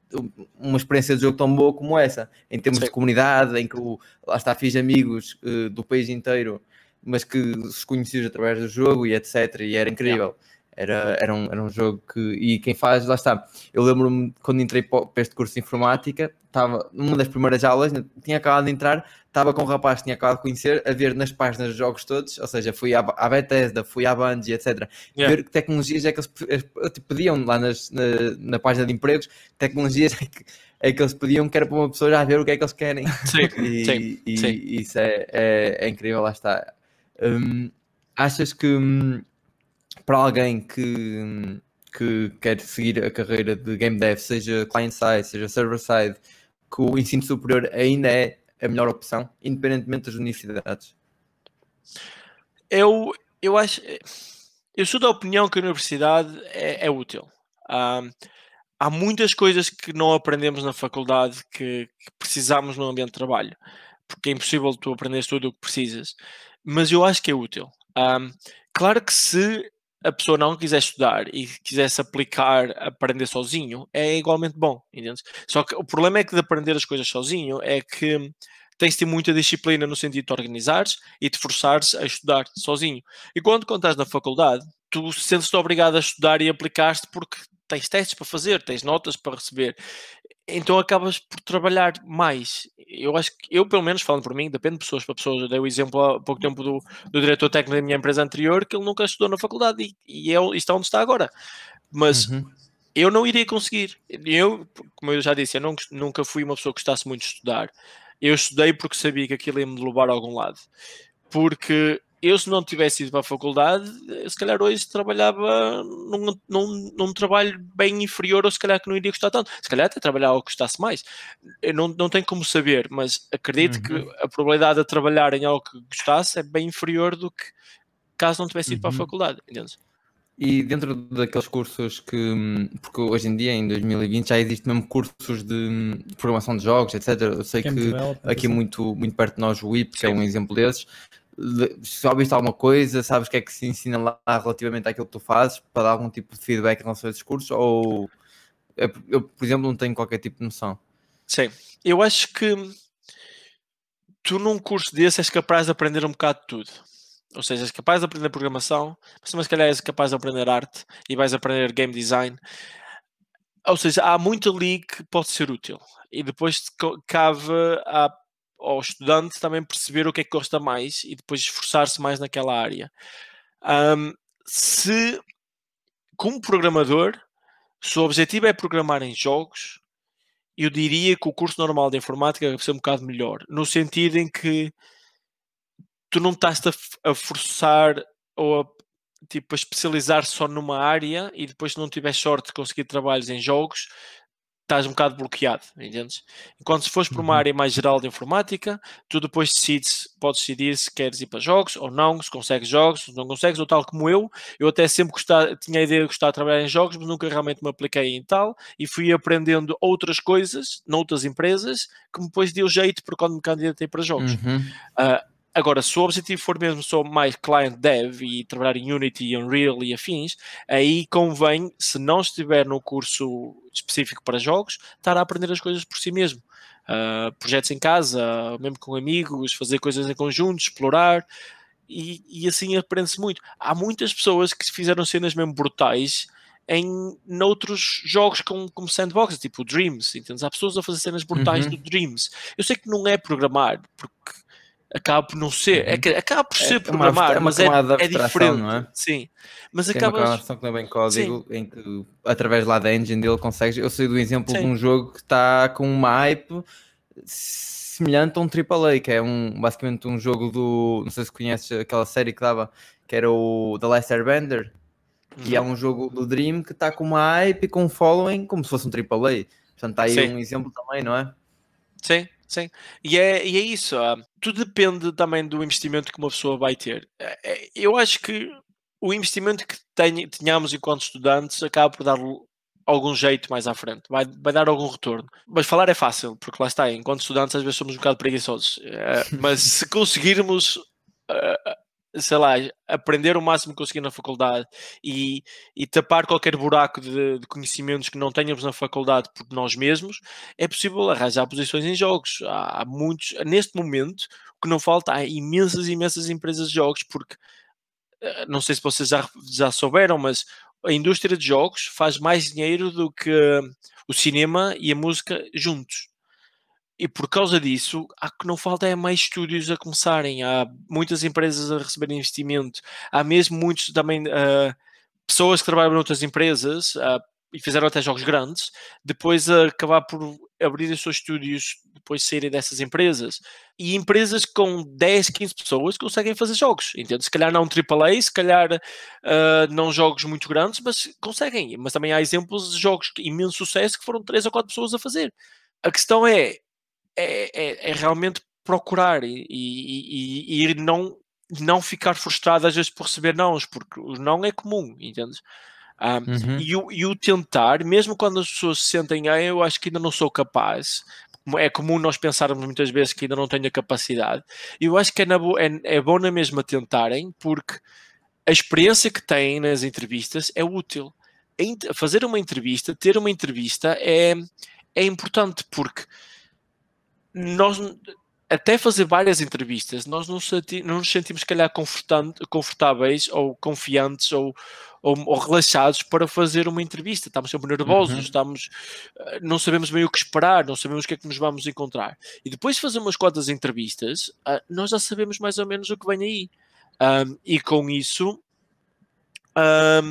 uma experiência de jogo tão boa como essa, em termos de comunidade, em que lá está, fiz amigos do país inteiro, mas que se conheciam através do jogo e etc, e era incrível. Era um jogo que... E quem faz, lá está. Eu lembro-me, quando entrei para este curso de informática, estava numa das primeiras aulas, tinha acabado de entrar, estava com um rapaz que tinha acabado de conhecer, a ver nas páginas dos jogos todos, ou seja, fui à Bethesda, fui à Bungie, etc. Ver que tecnologias é que eles pediam lá na página de empregos, tecnologias é que eles pediam, que era para uma pessoa já ver o que é que eles querem. E isso é incrível, lá está. Achas que para alguém que quer seguir a carreira de game dev, seja client-side, seja server-side, que o ensino superior ainda é a melhor opção, independentemente das universidades? Eu acho... Eu sou da opinião que a universidade é útil. Há muitas coisas que não aprendemos na faculdade que precisamos no ambiente de trabalho, porque é impossível tu aprenderes tudo o que precisas, mas eu acho que é útil. Claro que se a pessoa não quiser estudar e quisesse aplicar, aprender sozinho, é igualmente bom, entende? Só que o problema é que de aprender as coisas sozinho é que tens de ter muita disciplina no sentido de te organizares e te forçares a estudar sozinho. E quando estás na faculdade, tu sentes-te obrigado a estudar e aplicar-te porque tens testes para fazer, tens notas para receber. Então acabas por trabalhar mais. Eu acho que, pelo menos, falando por mim, depende de pessoas para pessoas. Eu dei o exemplo há pouco tempo do diretor técnico da minha empresa anterior, que ele nunca estudou na faculdade e está onde está agora. Mas eu não iria conseguir. Como eu já disse, eu nunca fui uma pessoa que gostasse muito de estudar. Eu estudei porque sabia que aquilo ia me levar a algum lado. Porque eu se não tivesse ido para a faculdade, se calhar hoje trabalhava num trabalho bem inferior, ou se calhar que não iria gostar tanto. Se calhar até trabalhava ou gostasse mais. Eu não tenho como saber, mas acredito que a probabilidade de trabalhar em algo que gostasse é bem inferior do que caso não tivesse ido para a faculdade. Entendes? E dentro daqueles cursos porque hoje em dia, em 2020, já existem mesmo cursos de programação de jogos, etc. Eu sei que aqui muito perto de nós o IP, que é um exemplo desses. Se ouviste alguma coisa, sabes o que é que se ensina lá relativamente àquilo que tu fazes, para dar algum tipo de feedback em relação a esses cursos? Ou eu, por exemplo, não tenho qualquer tipo de noção? Sim, eu acho que tu num curso desse és capaz de aprender um bocado de tudo. Ou seja, és capaz de aprender programação, mas também se calhar és capaz de aprender arte e vais aprender game design. Ou seja, há muito ali que pode ser útil. E depois cabe ao estudante também perceber o que é que gosta mais e depois esforçar-se mais naquela área. Se, como programador, se o objetivo é programar em jogos, eu diria que o curso normal de informática deve ser um bocado melhor, no sentido em que tu não estás a forçar ou a especializar só numa área e depois, se não tiveres sorte de conseguir trabalhos em jogos, estás um bocado bloqueado, entendes? Enquanto se fores para uma área mais geral de informática, tu depois podes decidir se queres ir para jogos ou não, se consegues jogos, se não consegues, ou tal como eu até sempre tinha a ideia de gostar de trabalhar em jogos, mas nunca realmente me apliquei em tal, e fui aprendendo outras coisas, noutras empresas, que depois deu jeito para quando me candidatei para jogos. Agora, se o objetivo for mesmo só mais client dev e trabalhar em Unity, Unreal e afins, aí convém, se não estiver no curso específico para jogos, estar a aprender as coisas por si mesmo. Projetos em casa, mesmo com amigos, fazer coisas em conjunto, explorar, e assim aprende-se muito. Há muitas pessoas que fizeram cenas mesmo brutais noutros jogos como sandbox, tipo Dreams, entendes? Há pessoas a fazer cenas brutais do Dreams. Eu sei que não é programar, porque acaba por não ser, acaba por ser programar, mas é diferente, não é? sim. Mas tem uma programação que não é bem código, sim, em que através lá da engine dele consegues. Eu sei do exemplo, sim, de um jogo que está com uma hype semelhante a um AAA, que é basicamente um jogo não sei se conheces aquela série que dava, que era o The Last Airbender, e é um jogo do Dream que está com uma hype e com um following como se fosse um AAA. Portanto, está aí, sim, um exemplo também, não é? Sim, sim. E é isso. Tudo depende também do investimento que uma pessoa vai ter. Eu acho que o investimento que tenhamos enquanto estudantes acaba por dar algum jeito mais à frente. Vai dar algum retorno. Mas falar é fácil, porque lá está. Enquanto estudantes às vezes somos um bocado preguiçosos. Mas se conseguirmos... sei lá, aprender o máximo que conseguir na faculdade e tapar qualquer buraco de conhecimentos que não tenhamos na faculdade por nós mesmos, é possível arranjar posições em jogos. Há muitos, neste momento, o que não falta, há imensas empresas de jogos, porque não sei se vocês já souberam, mas a indústria de jogos faz mais dinheiro do que o cinema e a música juntos. E por causa disso, há que não falta é mais estúdios a começarem, há muitas empresas a receber investimento, há mesmo muitos também pessoas que trabalham noutras empresas e fizeram até jogos grandes, depois a acabar por abrir os seus estúdios, depois de saírem dessas empresas. E empresas com 10, 15 pessoas conseguem fazer jogos, entende? Se calhar não AAA, se calhar não jogos muito grandes, mas conseguem. Mas também há exemplos de jogos de imenso sucesso que foram 3 ou 4 pessoas a fazer. A questão é realmente procurar e não ficar frustrado às vezes por receber nãos, porque o não é comum, entendes? E o tentar, mesmo quando as pessoas se sentem, eu acho que ainda não sou capaz, é comum nós pensarmos muitas vezes que ainda não tenho a capacidade, e eu acho que é bom na mesma tentarem, porque a experiência que têm nas entrevistas é útil. Fazer uma entrevista, ter uma entrevista é importante, porque nós, até fazer várias entrevistas, nós não nos sentimos, se calhar, confortáveis ou confiantes ou relaxados para fazer uma entrevista. Estamos sempre nervosos, não sabemos bem o que esperar, não sabemos o que é que nos vamos encontrar. E depois de fazer umas quantas entrevistas, nós já sabemos mais ou menos o que vem aí. E com isso,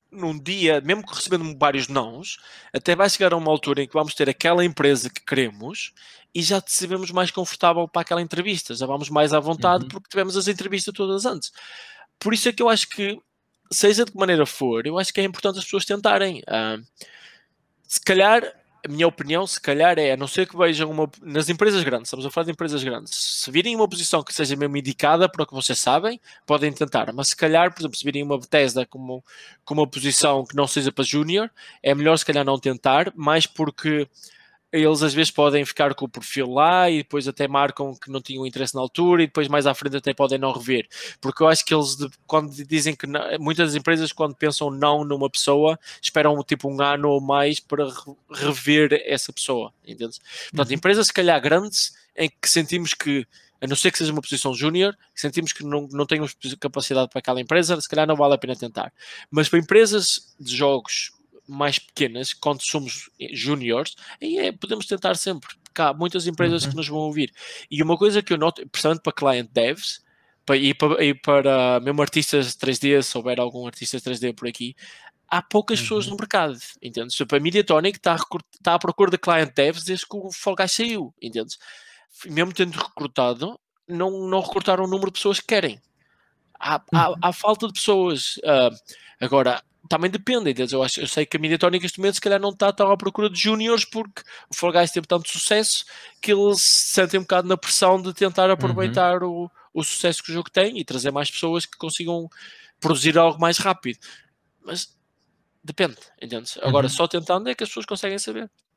num dia, mesmo que recebendo vários nãos, até vai chegar a uma altura em que vamos ter aquela empresa que queremos e já te sabemos mais confortável para aquela entrevista, já vamos mais à vontade porque tivemos as entrevistas todas antes. Por isso é que eu acho que, seja de que maneira for, eu acho que é importante as pessoas tentarem. Se calhar, a minha opinião, se calhar a não ser que vejam nas empresas grandes, estamos a falar de empresas grandes, se virem uma posição que seja mesmo indicada para o que vocês sabem, podem tentar, mas se calhar, por exemplo, se virem uma Bethesda com uma posição que não seja para júnior, é melhor se calhar não tentar, mais porque eles às vezes podem ficar com o perfil lá e depois até marcam que não tinham interesse na altura e depois mais à frente até podem não rever, porque eu acho que eles quando dizem que não, muitas empresas quando pensam não numa pessoa esperam tipo um ano ou mais para rever essa pessoa, entende? Portanto, empresas se calhar grandes em que sentimos que, a não ser que seja uma posição júnior, sentimos que não temos capacidade para aquela empresa, se calhar não vale a pena tentar, mas para empresas de jogos mais pequenas, quando somos júniores, aí podemos tentar sempre, porque há muitas empresas que nos vão ouvir. E uma coisa que eu noto, principalmente para client devs, e para mesmo artistas 3D, se houver algum artista 3D por aqui, há poucas pessoas no mercado, entendes? Tipo, a Mediatonic está à procura de client devs desde que o Fall Guys saiu, entendes? Mesmo tendo recrutado, não recrutaram o número de pessoas que querem. Há falta de pessoas. Agora, também depende, entendeu? Eu sei que a Mediatonic neste momento se calhar não está tão à procura de júniores porque o Fall Guys teve tanto sucesso que eles se sentem um bocado na pressão de tentar aproveitar o sucesso que o jogo tem e trazer mais pessoas que consigam produzir algo mais rápido. Mas depende, entende? Agora, só tentando é que as pessoas conseguem saber.